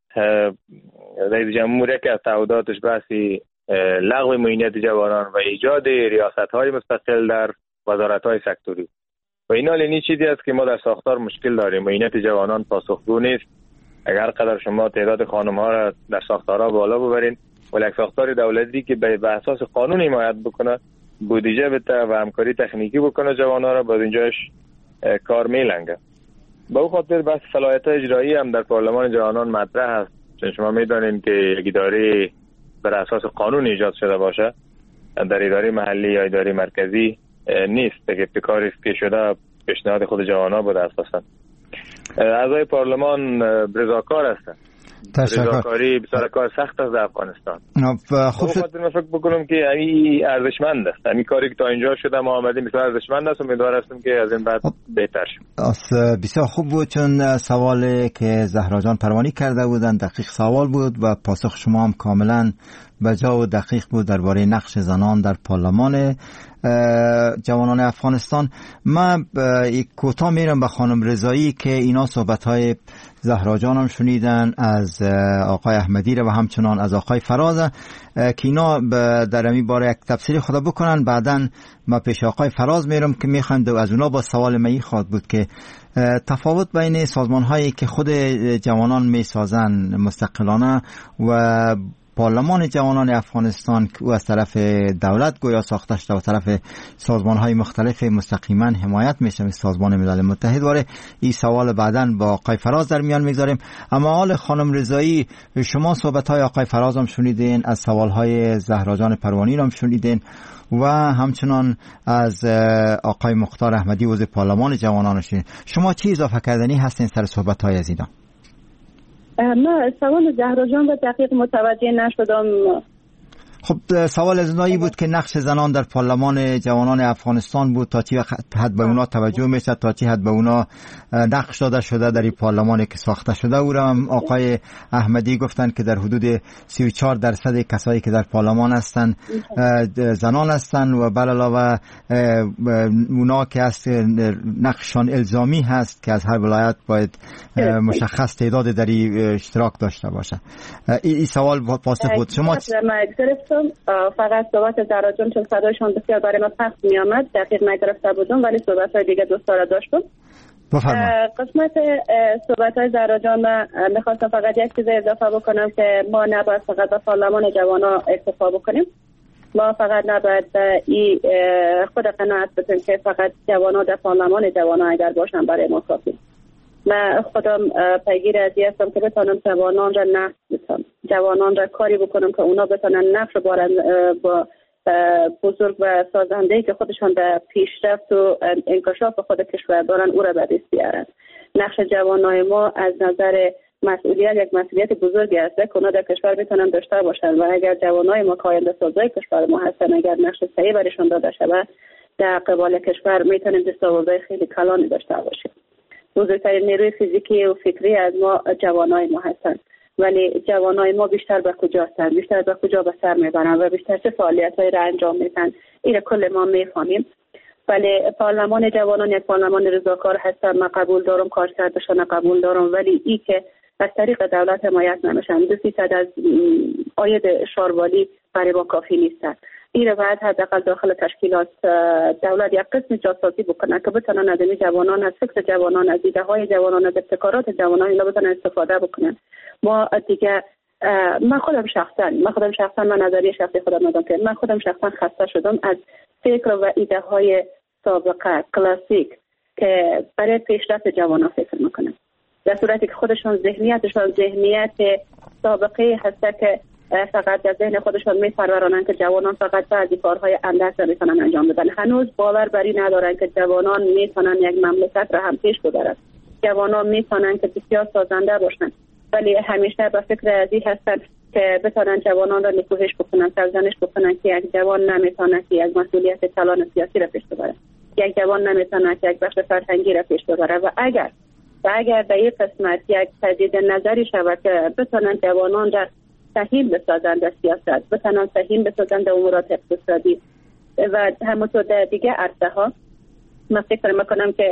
رئیس جمهور که از تعهداتش بحثی لغو معینیت جوانان و ایجاد ریاست‌های مستقل در وزارت‌های سکتوری و اینا لینی چیزی است که ما در ساختار مشکل داریم. معینیت جوانان پاسخگو نیست. اگر قدر شما تعداد خانم‌ها را در ساختارها بالا ببرین، ولی یک ساختار دولتی که به اساس قانون حمایت بکنه، بودجه بده و همکاری تکنیکی بکنه جوان‌ها را، باز اینجاش کار میلنگه. به اون خاطر بس صلاحیت اجرایی هم در پارلمان جوانان مطرح است. چون شما میدانید که یک اداره بر اساس قانون ایجاد شده باشه در اداره محلی یا اداره مرکزی نیست، که ابتکاری است که شده پیشنهاد خود جوانان بوده اساسا. اعضای پارلمان رضاکار هستند. رضاکاری بسیار کار سخت است در افغانستان. خوب شد. من فکر بکنم که این ارزشمند است. این کاری که تا اینجا شده ما آمدیم بسیار ارزشمند است و امیدوار هستم که از این بعد بهتر شه. بسیار خوب بود، چون سوالی که زهرا جان پروانی کرده بودن دقیق سوال بود و پاسخ شما هم کاملا بجا و دقیق بود درباره نقش زنان در پارلمان جوانان افغانستان. من یک کوتاه میرم به خانم رضایی که اینا صحبت‌های زهرا جان هم شنیدن، از آقای احمدی و همچنان از آقای فراز، که اینا در این باره یک تفسیر خدا بکنن. بعداً ما پیش آقای فراز میرم که میخوایم از اونا با سوال می خواد بود که تفاوت بین سازمان هایی که خود جوانان میسازن مستقلانه و پارلمان جوانان افغانستان که او از طرف دولت گویا ساخته شده و طرف سازمان‌های مختلف مستقیما حمایت میشه، مثل سازمان ملل متحد. واره این سوال بعداً با آقای فراز در میان میذاریم. اما حال خانم رضایی، شما صحبت‌های آقای فراز هم شنیدین، از سوال‌های زهرا جان پروانی هم شنیدین و همچنان از آقای مختار احمدی عضو پارلمان جوانان شنیدین. شما چی اضافه کردنی هستین سر صحبت‌های از اینا؟ نه، سوال زهرا جان به دقیق متوجه نشدم. خب سوال از اونایی بود که نقش زنان در پارلمان جوانان افغانستان بود، تا چی حد به اونا توجه میشه، تا چی حد به اونا نقش داده شده در این پارلمانی که ساخته شده. او را هم آقای احمدی گفتند که در حدود سی و چهار درصد کسایی که در پارلمان هستند زنان هستند و به علاوه اونا که هست نقششان الزامی هست که از هر ولایت باید مشخص تعداد در اشتراک داشته باشه. این سوال پاسخ بود شما. من گرفتم فقط صحبت زراجان چون صدایشان بسیار برای ما پخش می آمد دقیق نگرفته بودم، ولی صحبت های دیگه دوست داره داشتم. قسمت صحبت های زراجان من میخواستم فقط یک چیز اضافه بکنم که ما نباید فقط به پارلمان جوانا اکتفا بکنیم. ما فقط نباید ای خود قناعت بکنیم که فقط جوانا در پارلمان جوانا اگر باشن برای ما کافی. من خودم پیگیر از این هستم که بتانم جوانان را نقش بتانم، جوانان را کاری بکنم که اونا بتانن نقش با بزرگ و سازنده‌ای که خودشان به پیشرفت و انکشاف خود کشور دارن او را به دست بیارن. نقش جوانای ما از نظر مسئولیت یک مسئولیت بزرگی است که اونا در کشور بتونن داشته باشن و اگر جوانای ما آینده سازای کشور ما هستن، اگر نقش صحیح برشون داده شود در قبال کشور میتونیم دستاوردهای خیلی کلانی داشته باشیم. بزرگترین نیروی فیزیکی و فکری از ما جوانای ما هستند، ولی جوانای ما بیشتر به کجا هستند، بیشتر به کجا به سر میبرن و بیشتر چه فعالیت‌هایی را انجام میدن، این کل ما میفهمیم. ولی پارلمان جوانان یک پارلمان رضاکار هستن، من قبول دارم کارکردشان قبول دارم، ولی ای که از طریق دولت حمایت نمیشن، دو فیصد از عاید شاروالی برای ما کافی نیست. این رو باید حداقل داخل تشکیلات دولت یک قسم جاسازی بکنه که بتونن از این جوانان، از فکر جوانان، از ایده های جوانان، از ابتکارات جوانان اینا بتونن استفاده بکنن. ما دیگه من خودم شخصا من خودم شخصا من نظریه شخصی خودم میگم که من خودم شخصا خسته شدم از فکر و ایده های سابقه کلاسیک که برای پیشرفت جوانان فکر میکنن، در صورتی که خودشون ذهنیتشون ذهنیت سابقه هسته که فقط در ذهن خودشون میپرورانن که جوانان فقط بعضی کارهای اندک را میتونن انجام بدن. هنوز باور بر این ندارن که جوانان میتونن یک مملکت را هم پیش ببرن، جوانان میتونن که بسیار سازنده باشن، ولی همیشه به فکر ازی هستن که بتونن جوانان را نکوهش بکنن، سرزنش بکنن که یک جوان نمیتونه که یک مسئولیت کلان سیاسی را پیش ببره، یک جوان نمیتونه که یک بخش فرهنگی را پیش ببره. و اگر و اگر در این قسمت یک تجدید نظری شود که بتونن جوانان را سهیم بسازند در سیاست، بتونن سهیم بسازند در امورات اقتصادی و همونطور در دیگه عرصه ها، من فکر میکنم که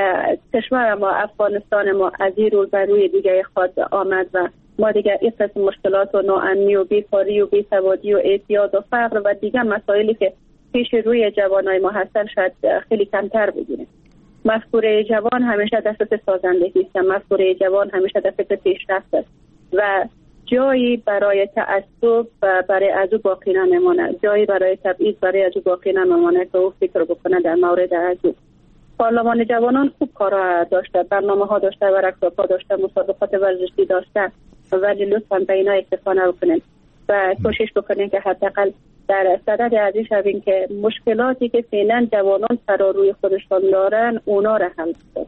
کشور ما، افغانستان ما از این روز بر روی دیگه خود آمد و ما دیگه این قسم مشکلات و ناامنی و بیکاری و بیسوادی و اعتیاد و فقر و دیگه مسائلی که پیش روی جوانای ما هستن شاید خیلی کمتر بگیریم. مفکوره جوان همیشه در فکر سازندگی است، مفکوره جوان همیشه در فکر پیشرفت است و جایی برای تعصب و برای از او باقی نمیمونه، جایی برای تبعیض برای از او باقی نمیمونه که او فکر بکنه در مورد از او. پارلمان جوانان خوب کارا داشته، برنامه ها داشته، ورکشاپ ها داشته، مسابقات ورزشی داشته، ولی لطفاً به اینا اکتفا نکنین و کوشش بکنین که حداقل در صدد ازی شوین که مشکلاتی که فعلا جوانان سر روی خودشان دارن اونا را حل کنن.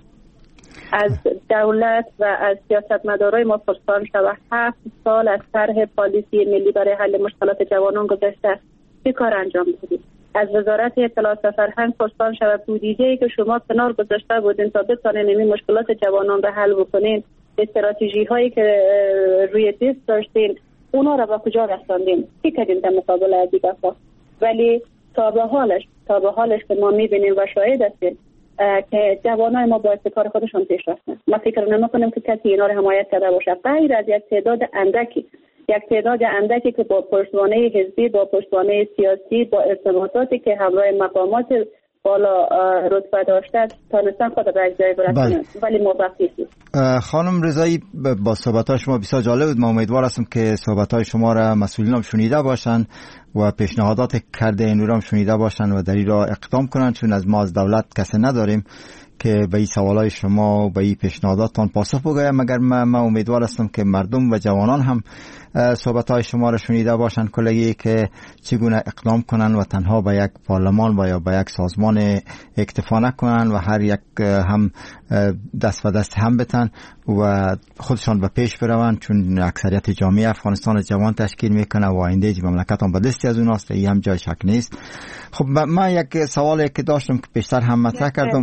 از دولت و از سیاستمدارای ما پرسان شود هفت سال از طرح پالیسی ملی برای حل مشکلات جوانان گذشته چه کار انجام دادید؟ از وزارت اطلاعات و فرهنگ پرسان شود بودجه‌ای که شما کنار گذاشته بودین تا بتونین این مشکلات جوانان را حل بکنین، استراتژی هایی که روی دست داشتین اونا را با کجا رساندین؟ چی کردین در مقابل از این دفعه؟ ولی تا به حالش تا به حالش که ما میبینیم و شاهد هستیم که جوانای ما با ابتکار خودشون پیش رفتن. ما فکر نمی‌کنیم که کسی اینا رو حمایت کرده باشه، غیر از یک تعداد اندکی یک تعداد اندکی که با پشتوانه حزبی، با پشتوانه سیاسی، با ارتباطاتی که همراه مقامات بالا رتبه داشته تانستن خود به یک جای برسونن، ولی موفق نیست. خانم رضایی، با صحبت‌های شما بسیار جالب بود. من امیدوار هستم که صحبت‌های شما را مسئولین هم شنیده باشن و پیشنهادات کرده این رو هم شنیده باشن و در این راه اقدام کنن، چون از ما از دولت کسی نداریم که به این سوالای شما و به این پیشنهاداتتان پاسخ بگویم، مگر من, من امیدوار هستم که مردم و جوانان هم صحبت های شما را شنیده باشن کلگی که چگونه اقدام کنن و تنها به یک پارلمان و یا به یک سازمان اکتفا نکنن و هر یک هم دست و دست هم بتن و خودشان به پیش بروند، چون اکثریت جامعه افغانستان جوان تشکیل میکنه و آینده مملکت هم به دستی از اوناست. این هم جای شک نیست. خب من یک سوالی که داشتم که بیشتر هم مطرح کردم.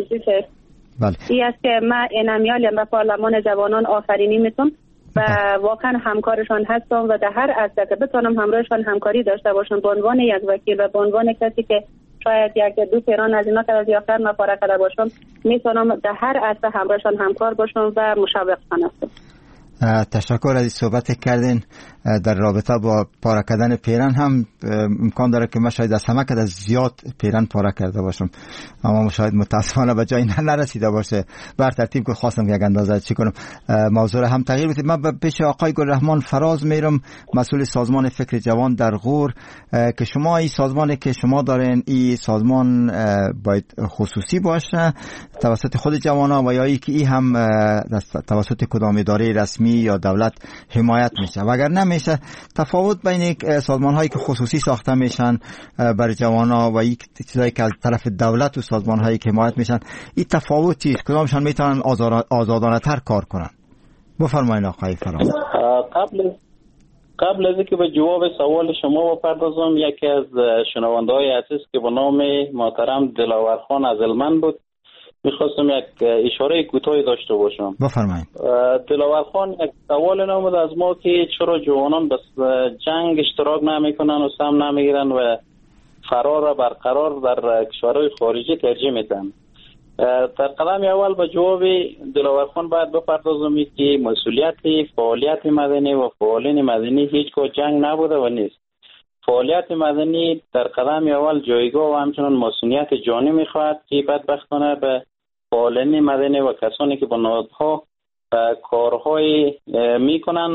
بله. این است که من انمیالیم به پارلمان جوانان آفرینی میتونم و واقعا همکارشان هستم و در هر عرصه که بتونم همراهشان همکاری داشته باشم به عنوان یک وکیل و به عنوان کسی که شاید یک دو پیران از اینا که از یافتر من پاره کرده باشم، میتونم در هر عرصه همراهشان همکار باشم و مشوقشان هستم. تشکر از این صحبت کردین. در رابطه با پاره کردن پیرن هم امکان داره که من شاید از همه که از زیاد پیرن پاره کرده باشم، اما شاید متاسفانه به جایی نرسیده باشه. بر ترتیب که خواستم یک اندازه چی کنم موضوع هم تغییر بدیم. من پیش آقای گلرحمان فراز میرم، مسئول سازمان فکر جوان در غور، که شما این سازمانی که شما دارین این سازمان باید خصوصی باشه توسط خود جوانا و یا ای که این هم توسط کدام اداره رسمی یا دولت حمایت میشه؟ و اگر نمیشه تفاوت بین سازمان هایی که خصوصی ساخته میشن برای جوانا و یک چیزایی که از طرف دولت و سازمان هایی که حمایت میشن، این تفاوت چیست؟ کدامشان میتونن آزادانه تر کار کنن؟ بفرمایید آقای فراز. قبل قبل از اینکه به جواب سوال شما بپردازم، یکی از شنونده های عزیز که به نام محترم دلاور خان از هلمند بود، میخواستم یک اشاره کوتاهی داشته باشم. بفرمایید. دلاور خان یک سوال نمود از ما که چرا جوانان بس جنگ اشتراک نمیکنن و سهم نمیگیرن و فرار و برقرار در کشورهای خارجی ترجیح میدن. در قدم اول به جواب دلاور خان باید بپردازم که مسئولیت فعالیت مدنی و فعالین مدنی هیچگاه جنگ نبوده و نیست. فعالیت مدنی در قدم اول جایگاه و همچنان مسئولیت جانی میخواهد که بدبختانه به فعالین مدنی و کسانی که با نهادها کارهای میکنن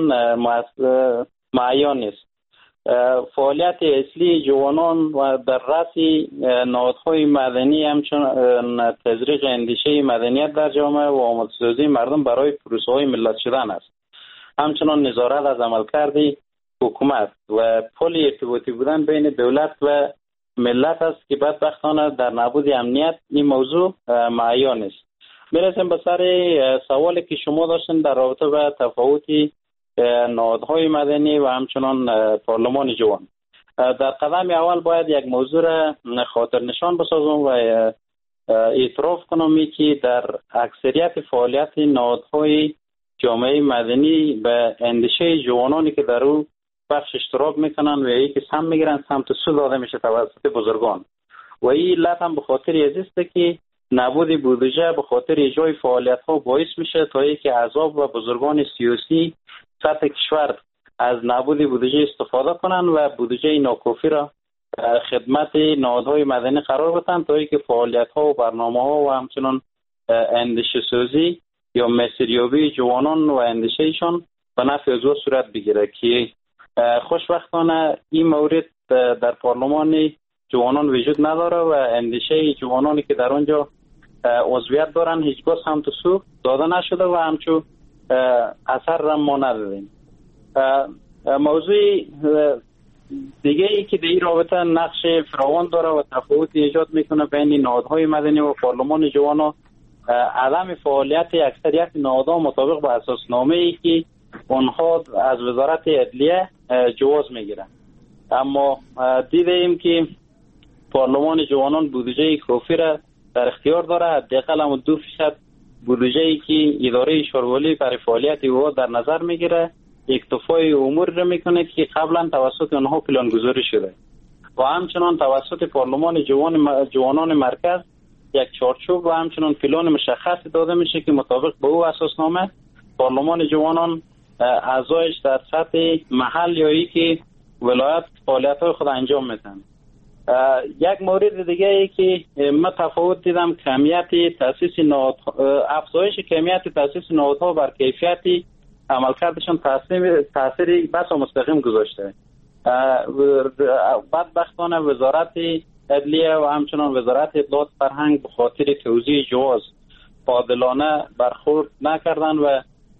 معیان نیست. فعالیت اصلی جوانان و در رأس نهادهای مدنی همچنان تزریق اندیشه مدنیت در جامعه و آماده‌سازی مردم برای پروسه‌های ملت شدن است. همچنان نظارت از عملکرد حکومت و پل ارتباطی بودن بین دولت و ملت است که بدبختانه در نبود امنیت این موضوع معیان است. میرسیم به سر سوالی که شما داشتین در رابطه به تفاوتی نهادهای مدنی و همچنان پارلمان جوان. در قدم اول باید یک موضوع را خاطر نشان بسازم و اعتراف کنم که در اکثریت فعالیت نهادهای جامعه مدنی به اندیشه جوانانی که در او بخش اشتراک میکنن و یکی سهم میگیرن سمت سود داده میشه توسط بزرگان و این علت هم به خاطر ازیسته که نبود بودجه به خاطر اجرای فعالیت ها باعث میشه تا اینکه احزاب و بزرگان سیاسی سطح کشور از نبود بودجه استفاده کنن و بودجه ناکافی را خدمت نهادهای مدنی قرار بدن تا اینکه فعالیت ها و برنامه ها و همچنان اندیشه سازی یا مسیریابی جوانان و اندیشهشان به نفع از صورت بگیره که خوشبختانه این مورد در پارلمان جوانان وجود نداره و اندیشه جوانانی که در آنجا عضویت دارن هیچگاه سمت سو داده نشده و همچون اثر را ما ندادیم. موضوع دیگه ای که در این رابطه نقش فراوان داره و تفاوت ایجاد میکنه بین نهادهای مدنی و پارلمان جوانان، عدم فعالیت اکثریت نهادها مطابق با اساسنامه ای که اونها از وزارت عدلیه جواز میگیرن. اما دیدیم که پارلمان جوانان بودجه کافی را در اختیار داره، حداقل هم دو فیصد بودجه ای که اداره شورولی برای فعالیت او در نظر میگیره اکتفای امور را میکنه که قبلا توسط اونها پلان گذاری شده و همچنان توسط پارلمان جوان جوانان مرکز یک چارچوب و همچنان پلان مشخصی داده میشه که مطابق با او اساسنامه پارلمان جوانان اعضایش در سطح محل یا ای که ولایت فعالیت‌های خود انجام میدن. یک مورد دیگه ای که من تفاوت دیدم کمیت تاسیس نهاد افزایش کمیت تاسیس نهادها بر کیفیت عملکردشان تاثیر تاثیری بس مستقیم گذاشته. بدبختانه وزارت عدلیه و همچنان وزارت اطلاعات فرهنگ به خاطر توزیع جواز عادلانه برخورد نکردن و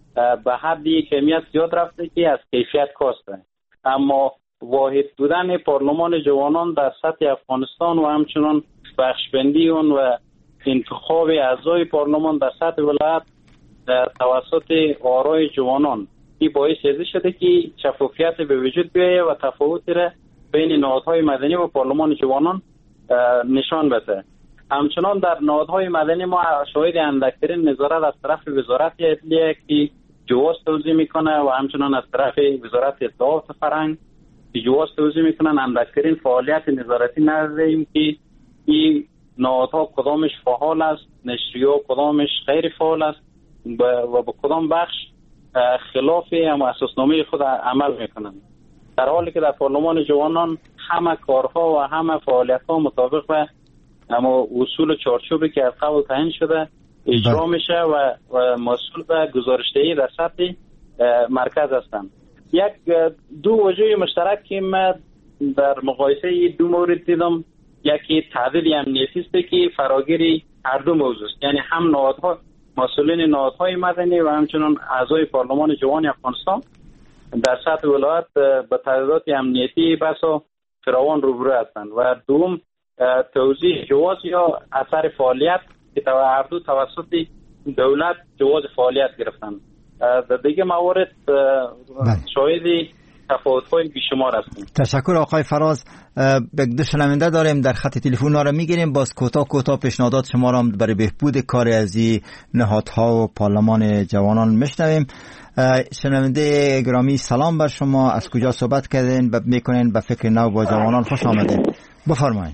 به حدی کمیت زیاد رفته که از کیفیت کاسته. اما واحد بودن پارلمان جوانان در سطح افغانستان و همچنان بخشبندی اون و انتخاب اعضای پارلمان در سطح ولایت توسط آرای جوانان این باعث شده که شفافیت به وجود بیاید و تفاوتی را بین نهادهای مدنی و پارلمان جوانان نشان بده. همچنان در نهادهای مدنی ما شاهد اندکترین نظارت از طرف وزارت عدلیه که جواز توزیع میکنه و همچنان از طرف وزارت اطلاعات فرهنگ که جواز توزیع میکنن. اندکترین فعالیت نظارتی نداریم که این نهادها کدامش فعال است، نشریه کدامش غیر فعال است و به کدام بخش خلاف هم اساسنامه خود عمل میکنن. در حالی که در پارلمان جوانان همه کارها و همه فعالیت‌ها مطابق به اما اصول چارچوبی که از قبل تعیین شده اجرا میشه و, و مسئول به گزارشدهی در سطح مرکز هستند. یک دو وجه مشترک که من در مقایسه دو مورد دیدم، یکی تعدیل امنیتی است که فراگیر هر دو موضوع است، یعنی هم نهادها مسئولین نهادهای مدنی و همچنان اعضای پارلمان جوان افغانستان در سطح ولایت به تعدادات امنیتی بسا فراوان روبرو هستند و دوم توزیع جواز یا اثر فعالیت که هر دو توسط دولت جواز فعالیت گرفتند. در دیگه موارد شاهد تفاوت‌های بیشمار هستیم. تشکر آقای فراز. به دو شنونده داریم در خط تلفن ها را میگیریم. باز کوتاه کوتاه پیشنهادات شما را برای بهبود کار از این نهادها و پارلمان جوانان میشنویم. شنونده گرامی سلام بر شما، از کجا صحبت کردین و میکنین به فکر نو با جوانان خوش آمدین، بفرمایید.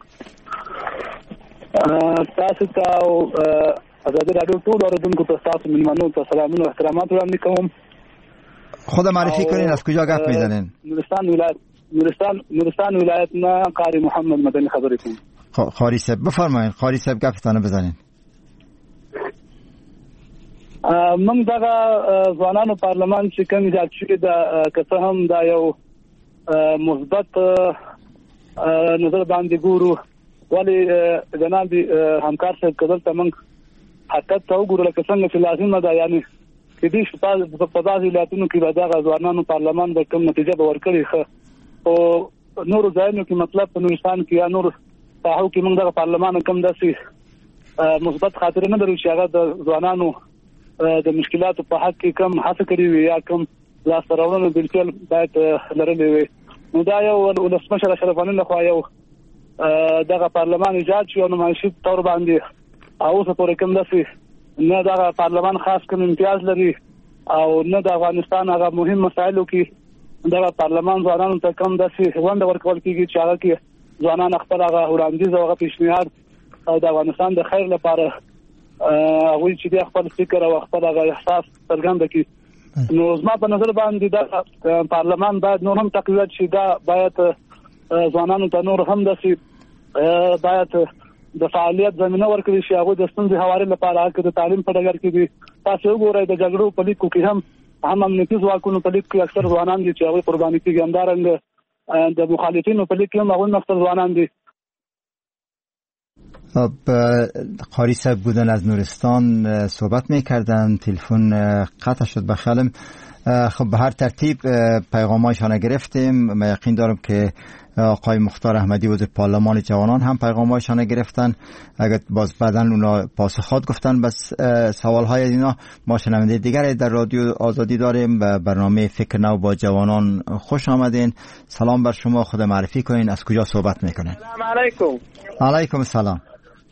تاسو ته او ازادي رادیو ټول اوریدونکو ته تاسو ملمنو ته سلامونه و احترامات وړاندې کوم. خود معرفی کنین، از کجا گپ میزنین؟ نورستان ولایت نورستان نورستان ولایت نه قاری محمد مدنی خبرې کوم. قاری صاحب بفرمایید، قاری صاحب گپتان بزنین. موږ دغه ځوانانو پارلمان چې کوم ایجاد شوی دا که هم دا یو مثبت نظر باندې ګورو، ولی جناب همکار صاحب کدل ته موږ حقیقت ته وګورو لکه څنګه چې لازمه ده، یعنی چې دې شپه په داسې ولایتونو کې به دغه ځوانانو پارلمان به کوم نتیجه به ورکړي ښه، او نورو ځایونو کې مطلب په نورستان کې یا نور ساحو کې موږ دغه پارلمان کوم داسې مثبت خاطرې نه لرو چې هغه د ځوانانو د مشکلاتو په حق کې کم هڅه کړې وي یا کم لاسته راوړنې بالکل باید لرلې وي. نو دا یو ولسمشر اشرف غني لخوا یو دغه پارلمان ایجاد شو نمایشي تور باندې او اوس پورې کوم داسې نه دغه پارلمان خاص کوم امتیاز لري او نه د افغانستان هغه مهم مسایلو کې دغه پارلمان ځوانانو ته کوم داسې ونډه ورکول کېږي چې هغه کې ځوانان خپل هغه وړاندیز او هغه پیشنهاد او د افغانستان د خیر لپاره هغوی چې د خپل فکر او خپل هغه احساس څرګند کړي. نو زما په نظر باندې دا پارلمان باید نور هم تقویت شي، دا باید ځوانانو ته نور هم داسې باید د فعالیت زمینه ورکړي شي، هغوی د ستونزې هواري لپاره که د تعلیم په ډګر کې دي. تاسو وګورئ د جګړو په لیکو کې هم هم امنیتي ځواکونو په لیک کې اکثر ځوانان دي چې هغوی قرباني کېږي، همدارنګه د مخالفینو په لیک کې هم هغوی اکثر ځوانان دي. خب قاری صاحب بودن از نورستان صحبت میکردن، تلفن قطع شد بخیالم. خب به هر ترتیب پیغامایشان گرفتیم. من یقین دارم که آقای مختار احمدی وزیر پارلمان جوانان هم پیغامایشان گرفتن. اگر باز بعداً اونا پاسخات گفتن بس سوالهای اینا. ما شنونده دیگر در رادیو آزادی داریم و برنامه فکر نو با جوانان خوش آمدین. سلام بر شما، خود معرفی کنین، از کجا صحبت میکنین؟ سلام علیکم. علیکم السلام.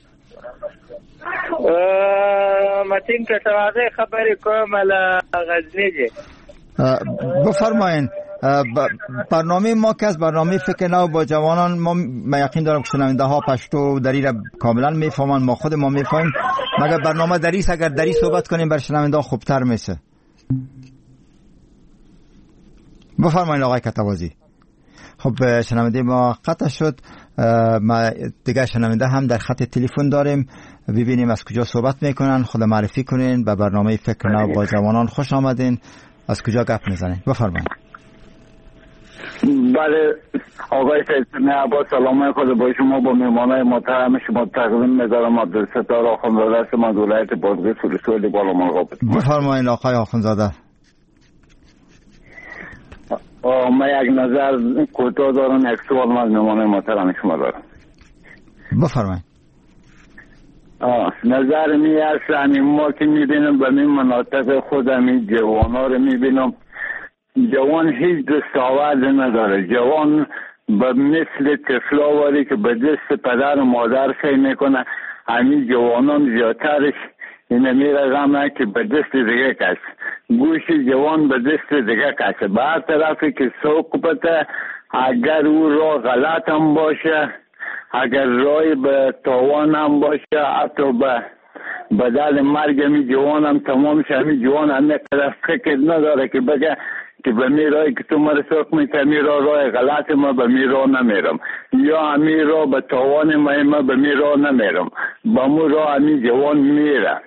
متین کسوازه خبری کوم له غزنی دی. بفرمایین. برنامه ما که از برنامه فکر نو با جوانان، ما من یقین دارم که شنونده ها پشتو دری را کاملا میفهمن، ما خود ما میفهمیم، مگر برنامه دریس اگر دری صحبت کنیم بر شنونده ها خوبتر میشه. بفرمایین آقای کتوازی. خب شنونده ما قطع شد. ما دیگه شنونده هم در خط تلفن داریم، ببینیم از کجا صحبت میکنن، خود معرفی کنین. به برنامه فکر نو با جوانان خوش آمدین. از کجا گپ میزنین؟ بفرمایید. بله آقای فیض‌الله عباس، سلام خود با شما، با مهمانای محترم شما تقدیم می‌دارم. عبدالستار آخوندزاده است، من ولایت بادغیس ولسوالی بالامرغاب. بفرمایید آقای آخوندزاده. من یک نظر کوتاه دارم، یک سوال من از مهمانای محترم شما دارم. بفرمایید. نظر می است همین ما که میبینم به این مناطق خود همین جوان ها رو میبینم، جوان هیچ دستاورد نداره. جوان به مثل طفلاواری که به دست پدر و مادر سعی میکنه، همین جوانان زیادترش اینه میره غمه که به دست دیگه کس، گوش جوان به دست دیگه کسه. به هر طرفی که سوق بته، اگر او را غلط هم باشه، اگر رای به تاوان هم باشه، حتی به بدل مرگ می جوان هم تمام شه، می جوان هم نکره فکر نداره که بگه که به می رای که تو مرا سوق می تا می را رای غلط ما به می را نمیرم، یا همی را به تاوان ما ما به می را نمیرم، با مو را همی جوان میره.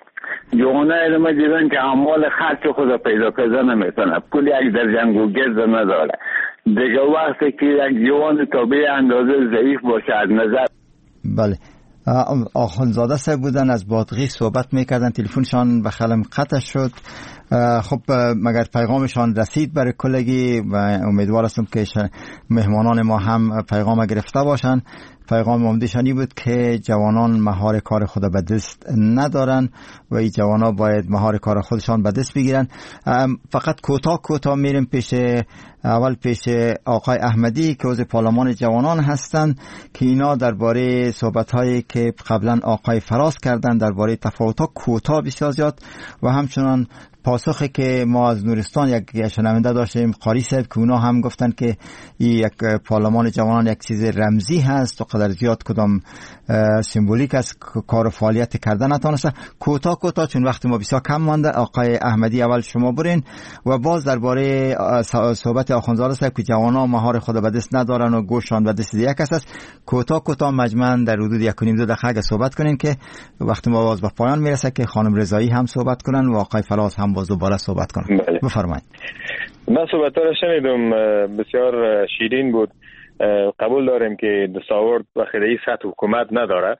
جوانه علمه دیدن که اعمال خرچ خود پیدا پیدا نمیتونه، پول یک در جنگ و گرد نداره. دیگه وقتی که یک جوان طبیعی اندازه ضعیف باشه از نظر. بله، آخوندزاده صاحب بودن از بادغیس صحبت میکردن، تلفنشان به خلم قطع شد. خب مگر پیغامشان رسید برای کلگی و امیدوار هستم که مهمانان ما هم پیغام گرفته باشن. پیغام عمده‌شانی بود که جوانان مهار کار خود به دست ندارن و این جوانان باید مهار کار خودشان به دست بگیرن. فقط کوتاه کوتاه میریم پیش اول پیش آقای احمدی که عضو پارلمان جوانان هستند که اینا درباره صحبت‌هایی که قبلا آقای فراز کردن درباره تفاوت‌ها کوتاه بسیار زیاد و همچنان پاسخی که ما از نورستان یک شنونده داشتیم قاری صاحب که اونا هم گفتن که این یک پارلمان جوانان یک چیز رمزی هست و قدر زیاد کدام سمبولیک است کار و فعالیت کردن نتونسته. کوتاه کوتاه چون وقت ما بسیار کم مانده، آقای احمدی اول شما برین و باز درباره صحبت آخوندزاده صاحب که جوانان مهار خود به دست ندارن و گوشان به دست دیگه کس است، کوتاه کوتاه مجموعاً در حدود یک و نیم دو دقیقه صحبت کنین که وقت ما باز به پایان میرسه که خانم رضایی هم صحبت کنن و آقای فراز هم باز دوباره صحبت کنن. بله. بفرمایید. من صحبت ها رو شنیدم، بسیار شیرین بود. قبول داریم که دستاورد و خیلی سطح حکومت نداره.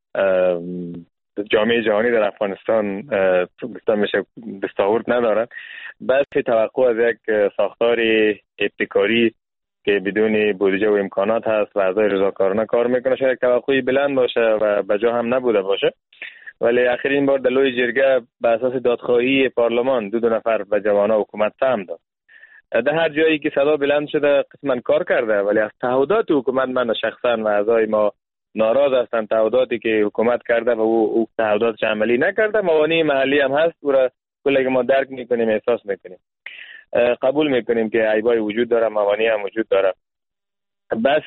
جامعه جهانی در افغانستان گفتن میشه دستاورد نداره. بس توقع از یک ساختار ابتکاری که بدون بودجه و امکانات هست و اعضای رضاکارانه کار میکنه شاید توقعی بلند باشه و بجا هم نبوده باشه. ولی آخرین بار در لوی جرگه به اساس دادخواهی پارلمان دو دو نفر به جوانا حکومت سهم داد. در هر جایی که صدا بلند شده قسماً کار کرده، ولی از تعهدات حکومت من شخصا و اعضای ما ناراض هستند. تعهداتی که حکومت کرده و او, او تعهداتش عملی نکرده. موانع محلی هم هست، برای کلی که ما درک میکنیم، احساس میکنیم، قبول میکنیم که عیبای وجود داره، موانع هم وجود داره. بس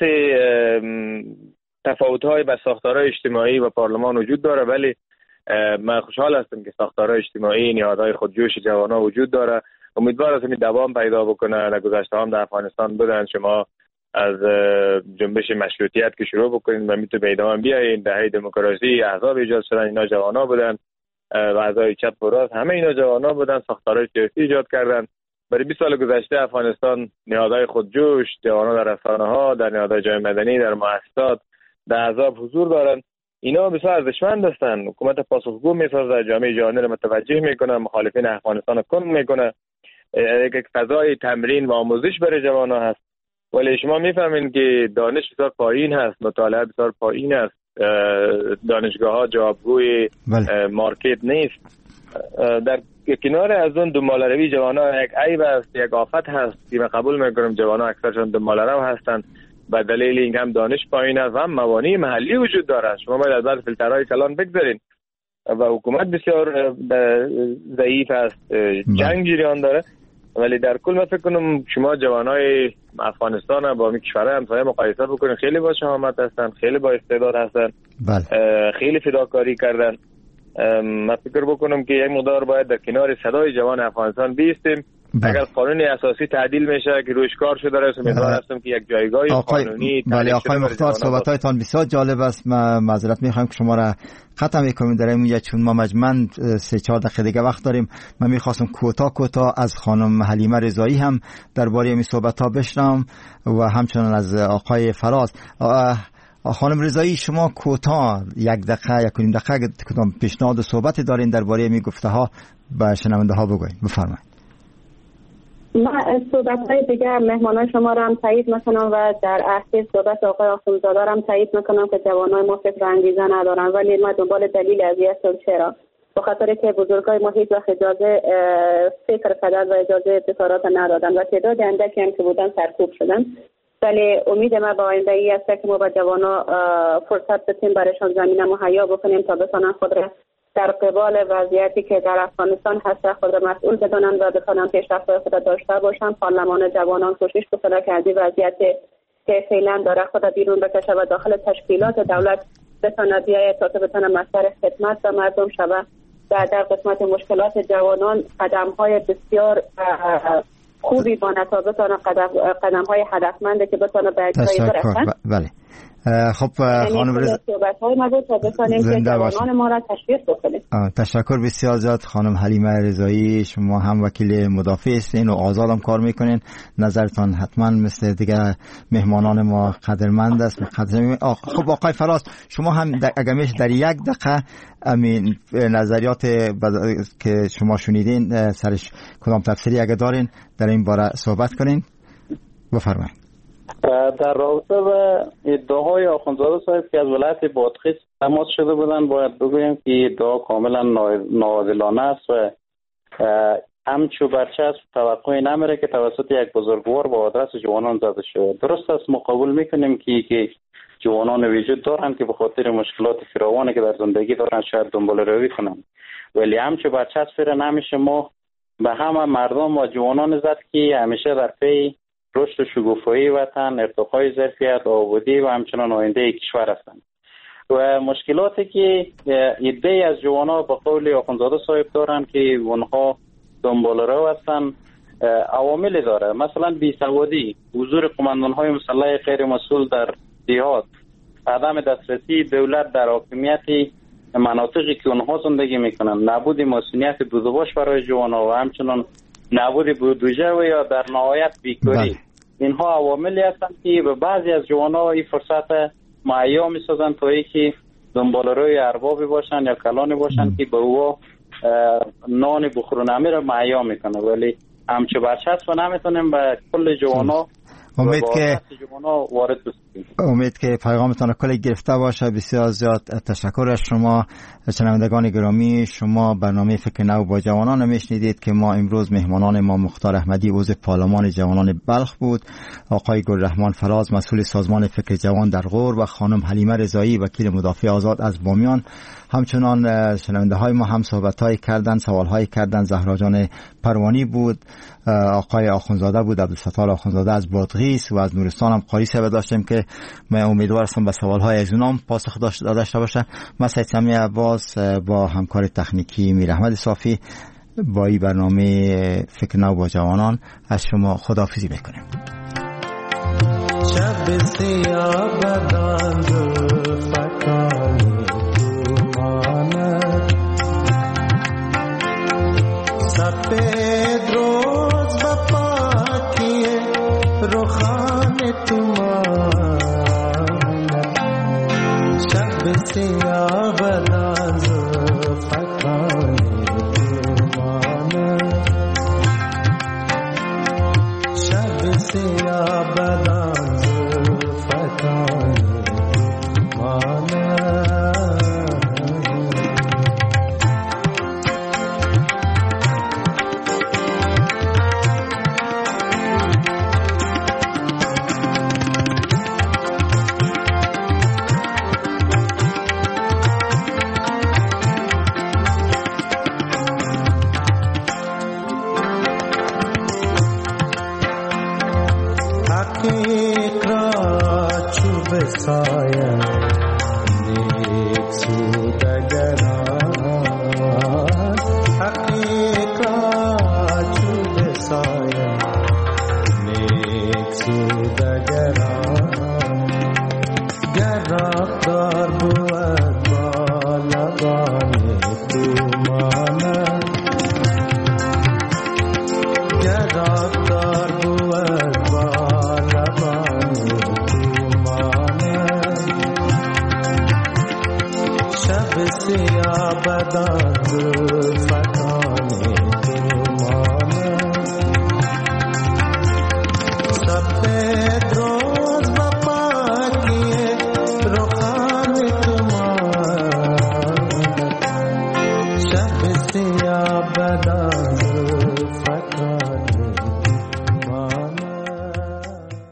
تفاوت‌های به ساختارهای اجتماعی و پارلمان وجود داره، ولی من خوشحال هستم که ساختارهای اجتماعی نهادهای خودجوش جوانان وجود داره. امیدوار هستم این دوام پیدا بکنه. در گذشته هم در افغانستان بودن، شما از جنبش مشروطیت که شروع بکنید و میتونه به ادامه بیاین. دهه دموکراسی احزاب ایجاد شدن، اینا جوانا بودن و اعضای چپ و راست همه اینا جوانا بودن، ساختارهای سیاسی ایجاد کردن. برای بیست سال گذشته افغانستان نهادهای خودجوش، جوانا در رسانه‌ها، در نهادهای جامعه مدنی، در مؤسسات، در احزاب حضور دارن. اینا بسیار ارزشمند هستن. حکومت پاسخگو میسازه، جامعه جهانی رو متوجه میکنه، مخالفین افغانستان رو کند میکنه. یک فضای تمرین و آموزش برای جوانا هست. ولی شما میفهمین که دانش بسیار پایین هست، مطالعه بسیار پایین است، دانشگاه ها جوابگوی مارکت نیست. در کنار از اون دنباله‌روی جوانا یک عیب است، یک آفت هست که من قبول میکنم. جوانا اکثرشون دنباله‌رو هستند به دلیل اینکه هم دانش پایین است و هم موانع محلی وجود داره. شما باید از بعد فیلترهای کلان بگذارین و حکومت بسیار ضعیف است، جنگ جریان داره. ولی در کل من فکر کنم شما جوانای افغانستان با می کشورهای همسایه مقایسه بکنین، خیلی با شهامت هستن، خیلی با استعداد هستن، خیلی فداکاری کردن. من فکر بکنم که یک مقدار باید در کنار صدای جوان افغانستان بیستیم بله. اگر قانون اساسی تعدیل میشه که روش کار شده است، امیدوار هستم که یک جایگاه قانونی. بله آقای مختار، صحبت‌هایتان بسیار جالب است. ما معذرت می‌خوام که شما را ختم می‌کنیم در این، چون ما مجموعاً سه چهار دقیقه دیگه وقت داریم. من می‌خواستم کوتاه کوتاه از خانم حلیمه رضایی هم درباره این صحبت‌ها بشنوم و همچنین از آقای فراز. خانم رضایی، شما کوتاه یک دقیقه یک نیم دقیقه کدام پیشنهاد و صحبت دارین درباره این گفته‌ها به شنونده‌ها بگوین. بفرمایید. من صحبت‌های دیگه مهمانان شما را هم تایید میکنم و در اخیر صحبت آقای آخوندزاده را هم تایید میکنم که جوانای ما فکر انگیزه ندارن، ولی ما دنبال دلیل از هستم. چرا؟ به خاطر که بزرگای ما هیچ وقت اجازه فکر کردن و اجازه ابتکارات ندادن و تعداد اندکی هم که بودن سرکوب شدن. ولی امید ما با آینده ای است که ما با جوانا فرصت بدیم برایشان زمینه مهیا بکنیم تا بتونن خود را در قبال وضعیتی که در افغانستان هست خود را مسئول بدانند و بتونن پیشرفت‌های خود داشته باشند. پارلمان جوانان کوشش بکنه که از این وضعیت که فعلا داره خود بیرون بکشه و داخل تشکیلات دولت بتونه بیاید تا بتونه مصدر خدمت به مردم شود و در قسمت مشکلات جوانان قدم‌های بسیار خوبی با نتابه بتونه قدم قدم‌های هدفمنده که بتونه به جایی برسن. بله. خب خانم رضایی، جوانان ما را تشویق بکنید. تشکر بسیار زیاد خانم حلیمه رضایی. شما هم وکیل مدافع هستین و آزاد هم کار میکنین. نظرتان حتما مثل دیگه مهمانان ما قدرمند است. خب آقای فراز، شما هم اگر میشه در یک دقیقه امین نظریات که شما شنیدین سرش کدام تفسیری اگه دارین در این باره صحبت کنین. بفرمایید. در رابطه با ادعاهای آخوندزاده صاحب که از ولایت بادغیس تماس شده بودن، باید بگویم که ادعا کاملا ناعادلانه است و همچو برچسب توقعی نمیره که توسط یک بزرگوار با آدرس جوانان زده شده. درست است، ما قبول میکنیم که که جوانان وجود دارن که به خاطر مشکلات فراوانی که در زندگی دارن شاید دنبال روی کنن، ولی همچو برچسب را نمیشه ما به همه مردم و جوانان زد که همیشه در پی رشد و شکوفایی وطن، ارتقای ظرفیت، آبادی و همچنان آینده کشور هستند. و مشکلاتی که عده‌ای از جوانان به قول آخوندزاده صاحب دارن که اونها دنبال رو هستن، عواملی داره. مثلا بیسوادی، حضور قماندان‌های مسلح غیر مسئول در دیهات، عدم دسترسی دولت در حاکمیت مناطقی که اونها زندگی میکنن، نبود مسئولیت بودجه برای جوانان و همچنان نبود بودجه و یا در نهایت بیکاری. اینها عواملی هستند که به بعضی از جوانان این فرصت مهیا میسازن تا اینکه دنبال روی اربابی باشن یا کلانی باشن که به او نان بخورونمی را مهیا میکنه، ولی همچه برچسب نمیتونیم به کل جوانان امید که امید که پیغامتان کل گرفته باشه. بسیار زیاد تشکر از شما شنوندگان گرامی. شما برنامه فکر نو با جوانان میشنیدید که ما امروز مهمانان ما مختار احمدی عضو پارلمان جوانان بلخ بود، آقای گلرحمان فراز مسئول سازمان فکر جوان در غور و خانم حلیمه رضایی وکیل مدافع آزاد از بامیان. همچنان شنونده های ما هم صحبت های کردن، سوال های کردن. زهرا جان پروانی بود، آقای آخوندزاده بود، عبدالستار آخوندزاده از بادغیس و از نورستان هم قاری صاحب داشتیم که من امیدوار هستم به سوال های از اونام پاسخ داشته باشه. من سید سمی عباس با همکار تکنیکی میر احمد صافی با این برنامه فکر نو با جوانان از شما خداحافظی میکنیم. شب سیاه بدان فکانی سفید روز بپاکی روخان تمام شب سیاه بدان فکانی تمام شب سیاه بدان فکانی تمام Saya nek sudagara hakikat chube sa سودگران